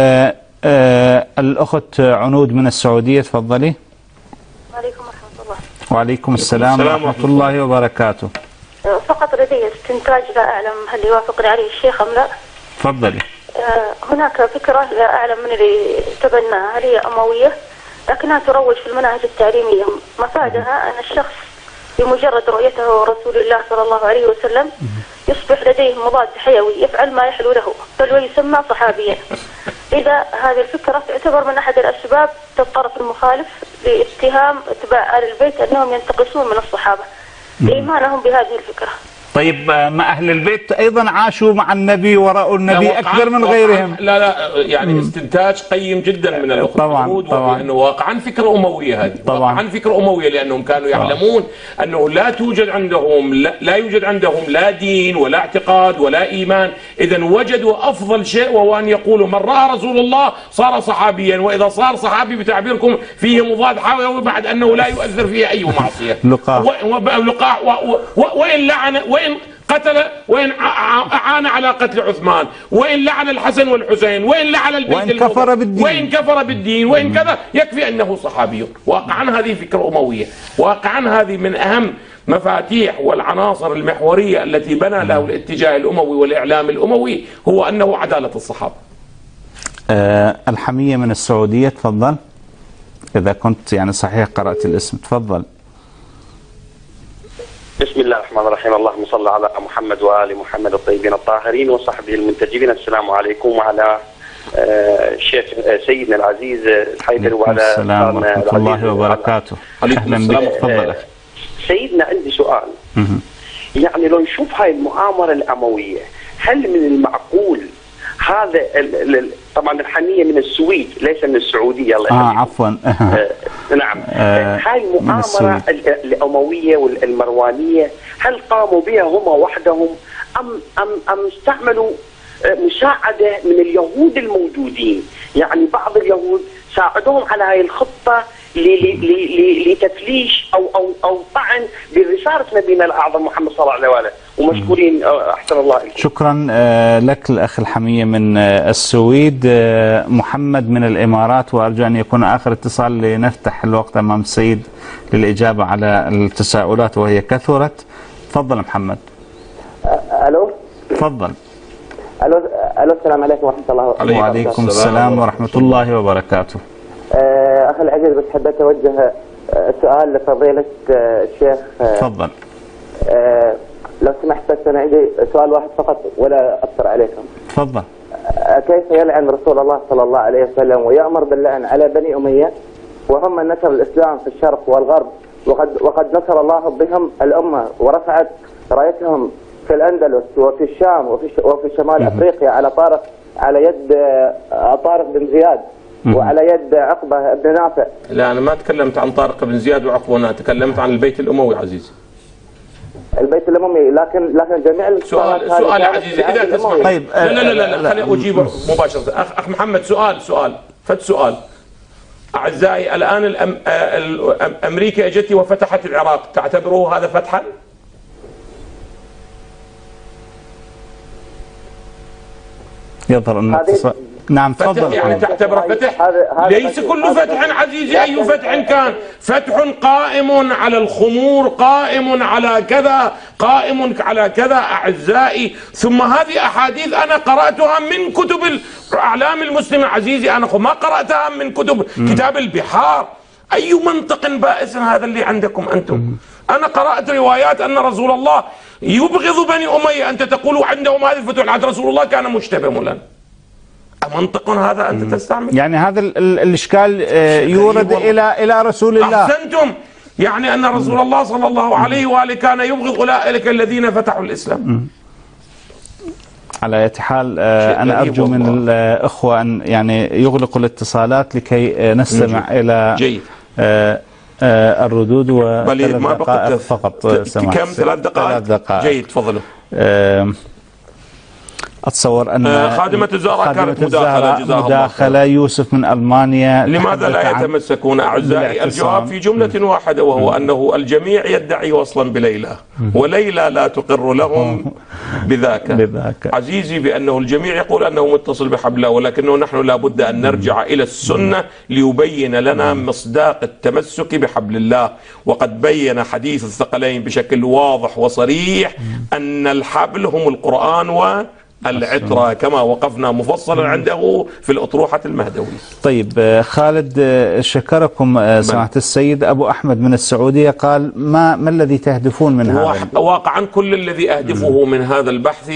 الأخت عنود من السعودية، تفضلي. وعليكم ورحمة الله. وعليكم السلام ورحمة الله وبركاته. فقط لدي استنتاج لا أعلم هل يوافقني عليه الشيخ أم لا. تفضلي. هناك فكرة لا أعلم من اللي تبناها، هل هي أموية لكنها تروج في المناهج التعليمية. مفادها أن الشخص بمجرد رؤيته رسول الله صلى الله عليه وسلم يصبح لديه مضاد حيوي يفعل ما يحلو له، بل ويسمى صحابيا. إذا هذه الفكرة تعتبر من أحد الأسباب الطرف المخالف لاتهام اتباع آل البيت أنهم ينتقصون من الصحابة لإيمانهم بهذه الفكرة. طيب ما أهل البيت أيضا عاشوا مع النبي ورأوا النبي أكثر من غيرهم. لا استنتاج قيم جدا من الأخوة طبعا أنه واقعا فكرة أموية هذه، واقعا فكرة أموية، لأنهم كانوا يعلمون أنه لا يوجد عندهم لا دين ولا اعتقاد ولا إيمان. إذا وجدوا أفضل شيء وهو أن يقولوا من رأى رسول الله صار صحابيا، وإذا صار صحابي بتعبيركم فيه مضاد حيوي بعد أنه لا يؤثر فيه أي معصية. لقاح وإن لعن وإن قتل، وإن أعان على قتل عثمان، وإن لعن الحسن والحسين، وإن لعن البيت، وإن كفر بالدين، وإن كذا، يكفي أنه صحابي. واقعا هذه فكرة أموية، واقعا هذه من أهم مفاتيح والعناصر المحورية التي بنى له الاتجاه الأموي والإعلام الأموي، هو أنه عدالة الصحابة. الحمية من السعودية، تفضل. إذا كنت صحيح قرأت الاسم، تفضل. بسم الله الرحمن الرحيم. اللهم صل على محمد وآل محمد الطيبين الطاهرين وصحبه المنتجبين. السلام عليكم وعلى الشيخ سيدنا العزيز الحيدر وعلى السلام ورحمة الله وبركاته. أهلا بك، تفضل. سيدنا عندي سؤال. لو نشوف هاي المؤامرة الأموية، هل من المعقول هذا طبعا الحمية من السويد ليس من السعودية، الله يخليك. عفوا. نعم. هاي المؤامرة الأموية والمروانية هل قاموا بها هم وحدهم أم استعملوا مساعدة من اليهود الموجودين؟ بعض اليهود ساعدوهم على هاي الخطة لتفليش أو طعن برسالة نبينا الأعظم محمد صلى الله عليه وآله. ومشكورين، أحسن الله إليكم. شكرا لك الأخ الحمية من السويد. محمد من الإمارات، وأرجو أن يكون آخر اتصال لنفتح الوقت أمام السيد للإجابة على التساؤلات وهي كثرت. تفضل محمد. ألو. تفضل. ألو السلام عليكم ورحمة الله وبركاته. وعليكم السلام ورحمة الله وبركاته. أخي العزيز، بس حبيت أوجه سؤال لفضيلة الشيخ. تفضل. لو سمحت، بس أنا عندي سؤال واحد فقط ولا أكثر عليكم. تفضل. كيف يلعن رسول الله صلى الله عليه وسلم ويأمر باللعن على بني أمية وهم نشر الإسلام في الشرق والغرب وقد نصر الله بهم الأمة ورفعت رايتهم في الأندلس وفي الشام وفي شمال أفريقيا على يد طارق بن زياد وعلى يد عقبة بن نافع. لا أنا ما تكلمت عن طارق بن زياد وعقبة، أنا تكلمت عن البيت الأموي عزيزي. البيت الأموي لكن جميع سؤال يا عزيزي إذا تسمح. طيب لا خليني أجيب مباشرة. أخ محمد سؤال أعزائي، الآن أمريكا أجت وفتحت العراق، تعتبروه هذا فتحا؟ يظهر أن نعم تفضل. يعني تعتبره فتح؟ ليس كل فتح عزيزي، أي فتح كان، فتح قائم على الخمور، قائم على كذا، قائم على كذا أعزائي. ثم هذه أحاديث أنا قرأتها من كتب أعلام المسلم عزيزي، أنا ما قرأتها من كتاب البحار. أي منطق بائس هذا اللي عندكم أنتم؟ أنا قرأت روايات أن رسول الله يبغض بني أمية، أنت تقول عندهم هذه الفتوحات رسول الله كان مشتبه مولانا. منطق هذا أنت تستعمل؟ يعني هذا الإشكال يورد إلى رسول الله. أحسنتم، يعني أن رسول الله صلى الله عليه وآله كان يبغض أولئك الذين فتحوا الإسلام. على أي حال أنا أرجو من الأخوة أن يعني يغلقوا الاتصالات لكي نستمع إلى جيد. الردود وثلاث دقائق فقط. كم 3 دقائق؟ جيد تفضلوا. أتصور أن خادمة الزهراء كانت مداخلة يوسف من ألمانيا. لماذا لا يتمسكون أعزائي؟ الجواب في جملة واحدة، وهو أنه الجميع يدعي وصلا بليلى، وليلى لا تقر لهم بذاك. عزيزي بأنه الجميع يقول أنه متصل بحبل الله، ولكنه نحن لابد أن نرجع إلى السنة ليبين لنا مصداق التمسك بحبل الله. وقد بين حديث الثقلين بشكل واضح وصريح أن الحبل هم القرآن والعترة، كما وقفنا مفصلا عنده في الأطروحة المهدوية. طيب خالد، شكركم سماحة السيد. أبو أحمد من السعودية قال ما الذي تهدفون من هذا؟ واقعا كل الذي أهدفه من هذا البحث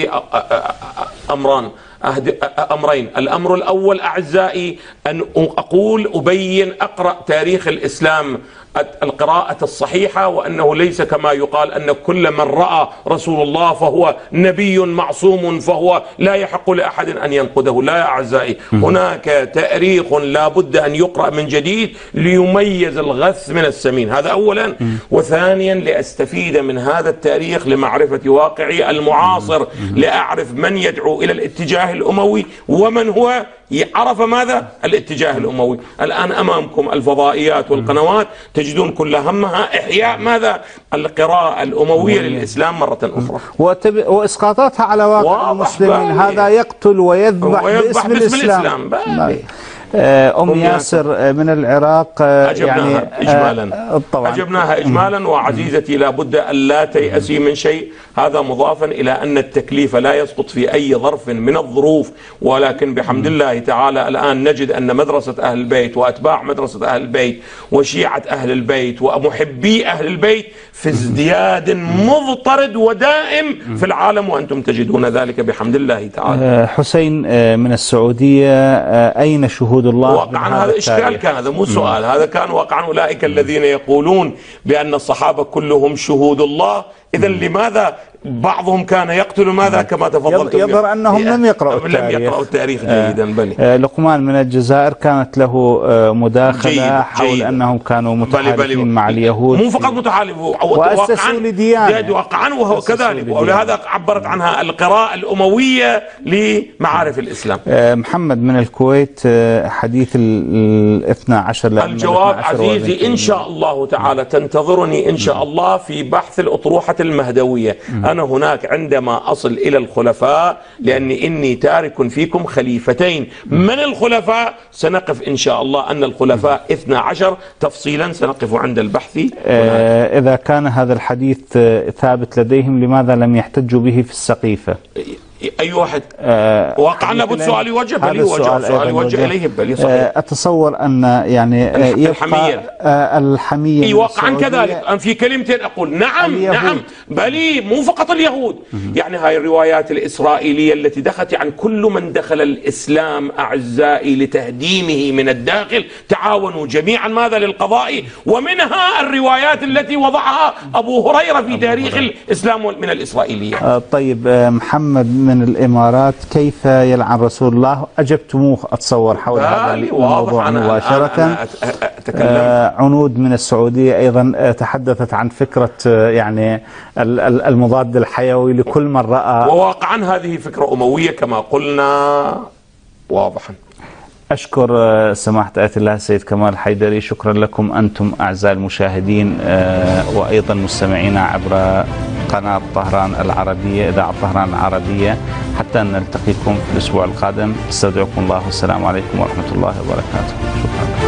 أمرين. الأمر الأول أعزائي أن أقرأ تاريخ الإسلام القراءة الصحيحة، وأنه ليس كما يقال أن كل من رأى رسول الله فهو نبي معصوم فهو لا يحق لأحد أن ينقده. لا يا أعزائي، هناك تاريخ لا بد أن يقرأ من جديد ليميز الغث من السمين، هذا أولا. وثانيا لأستفيد من هذا التاريخ لمعرفة واقعي المعاصر، لأعرف من يدعو إلى الاتجاه الأموي ومن هو عرف ماذا الاتجاه الأموي. الآن أمامكم الفضائيات والقنوات تجدون كل همها إحياء ماذا؟ القراءة الأموية للإسلام مرة أخرى، وإسقاطاتها على واقع المسلمين. هذا يقتل ويذبح باسم الإسلام. ياسر من العراق أجبناها إجمالا. أجبناها إجمالا. وعزيزتي لابد أن لا تيأسي من شيء، هذا مضافا إلى أن التكليف لا يسقط في أي ظرف من الظروف، ولكن بحمد الله تعالى الآن نجد أن مدرسة أهل البيت وأتباع مدرسة أهل البيت وشيعة أهل البيت ومحبي أهل البيت في ازدياد مضطرد ودائم في العالم، وأنتم تجدون ذلك بحمد الله تعالى. حسين من السعودية، أين شهود الله؟ واقعا هذا إشكال كان، هذا مو سؤال، هذا كان واقعا أولئك الذين يقولون بأن الصحابة كلهم شهود الله. إذا لماذا بعضهم كان يقتل ماذا كما تفضلتم؟ يظهر أنهم لم يقرأوا التاريخ جيدا. بلي لقمان من الجزائر كانت له مداخلة حول أنهم كانوا متحالفين مع اليهود، مو فقط متحالفين وأسسوا لديانة واقعا، وهو كذلك، ولهذا عبرت عنها القراءة الأموية لمعارف الإسلام. محمد من الكويت، حديث الاثنى عشر. الجواب عزيزي إن شاء الله تعالى تنتظرني إن شاء الله في بحث الأطروحة المهدوية. أنا هناك عندما أصل إلى الخلفاء، إني تارك فيكم خليفتين من الخلفاء، سنقف إن شاء الله أن الخلفاء 12 تفصيلا، سنقف عند البحث. إذا كان هذا الحديث ثابت لديهم، لماذا لم يحتجوا به في السقيفة؟ أي واحد؟ واقعا لابد سؤال يوجه، بل يوجه سؤال يوجه إليهم، بل صحيح. أتصور أن يعني الحمية واقعا كذلك. في كلمتين أقول نعم نعم، بل مو فقط اليهود. يعني هاي الروايات الإسرائيلية التي دخلت عن كل من دخل الإسلام أعزائي لتهديمه من الداخل تعاونوا جميعا ماذا للقضاء، ومنها الروايات التي وضعها أبو هريرة في تاريخ الإسلام من الإسرائيلية. طيب محمد من الإمارات، كيف يلعن رسول الله؟ أجبتموه أتصور حول هذا الموضوع مباشرة. عنود من السعودية أيضا تحدثت عن فكرة يعني المضاد الحيوي لكل من رأى، وواقعا هذه فكرة أموية كما قلنا واضحا. أشكر سماحة آية الله السيد كمال حيدري، شكرا لكم أنتم أعزائي المشاهدين وأيضا مستمعينا عبر قناة طهران العربية، إذاعة طهران العربية، حتى نلتقيكم في الأسبوع القادم. استودعكم الله والسلام عليكم ورحمة الله وبركاته. شكرا.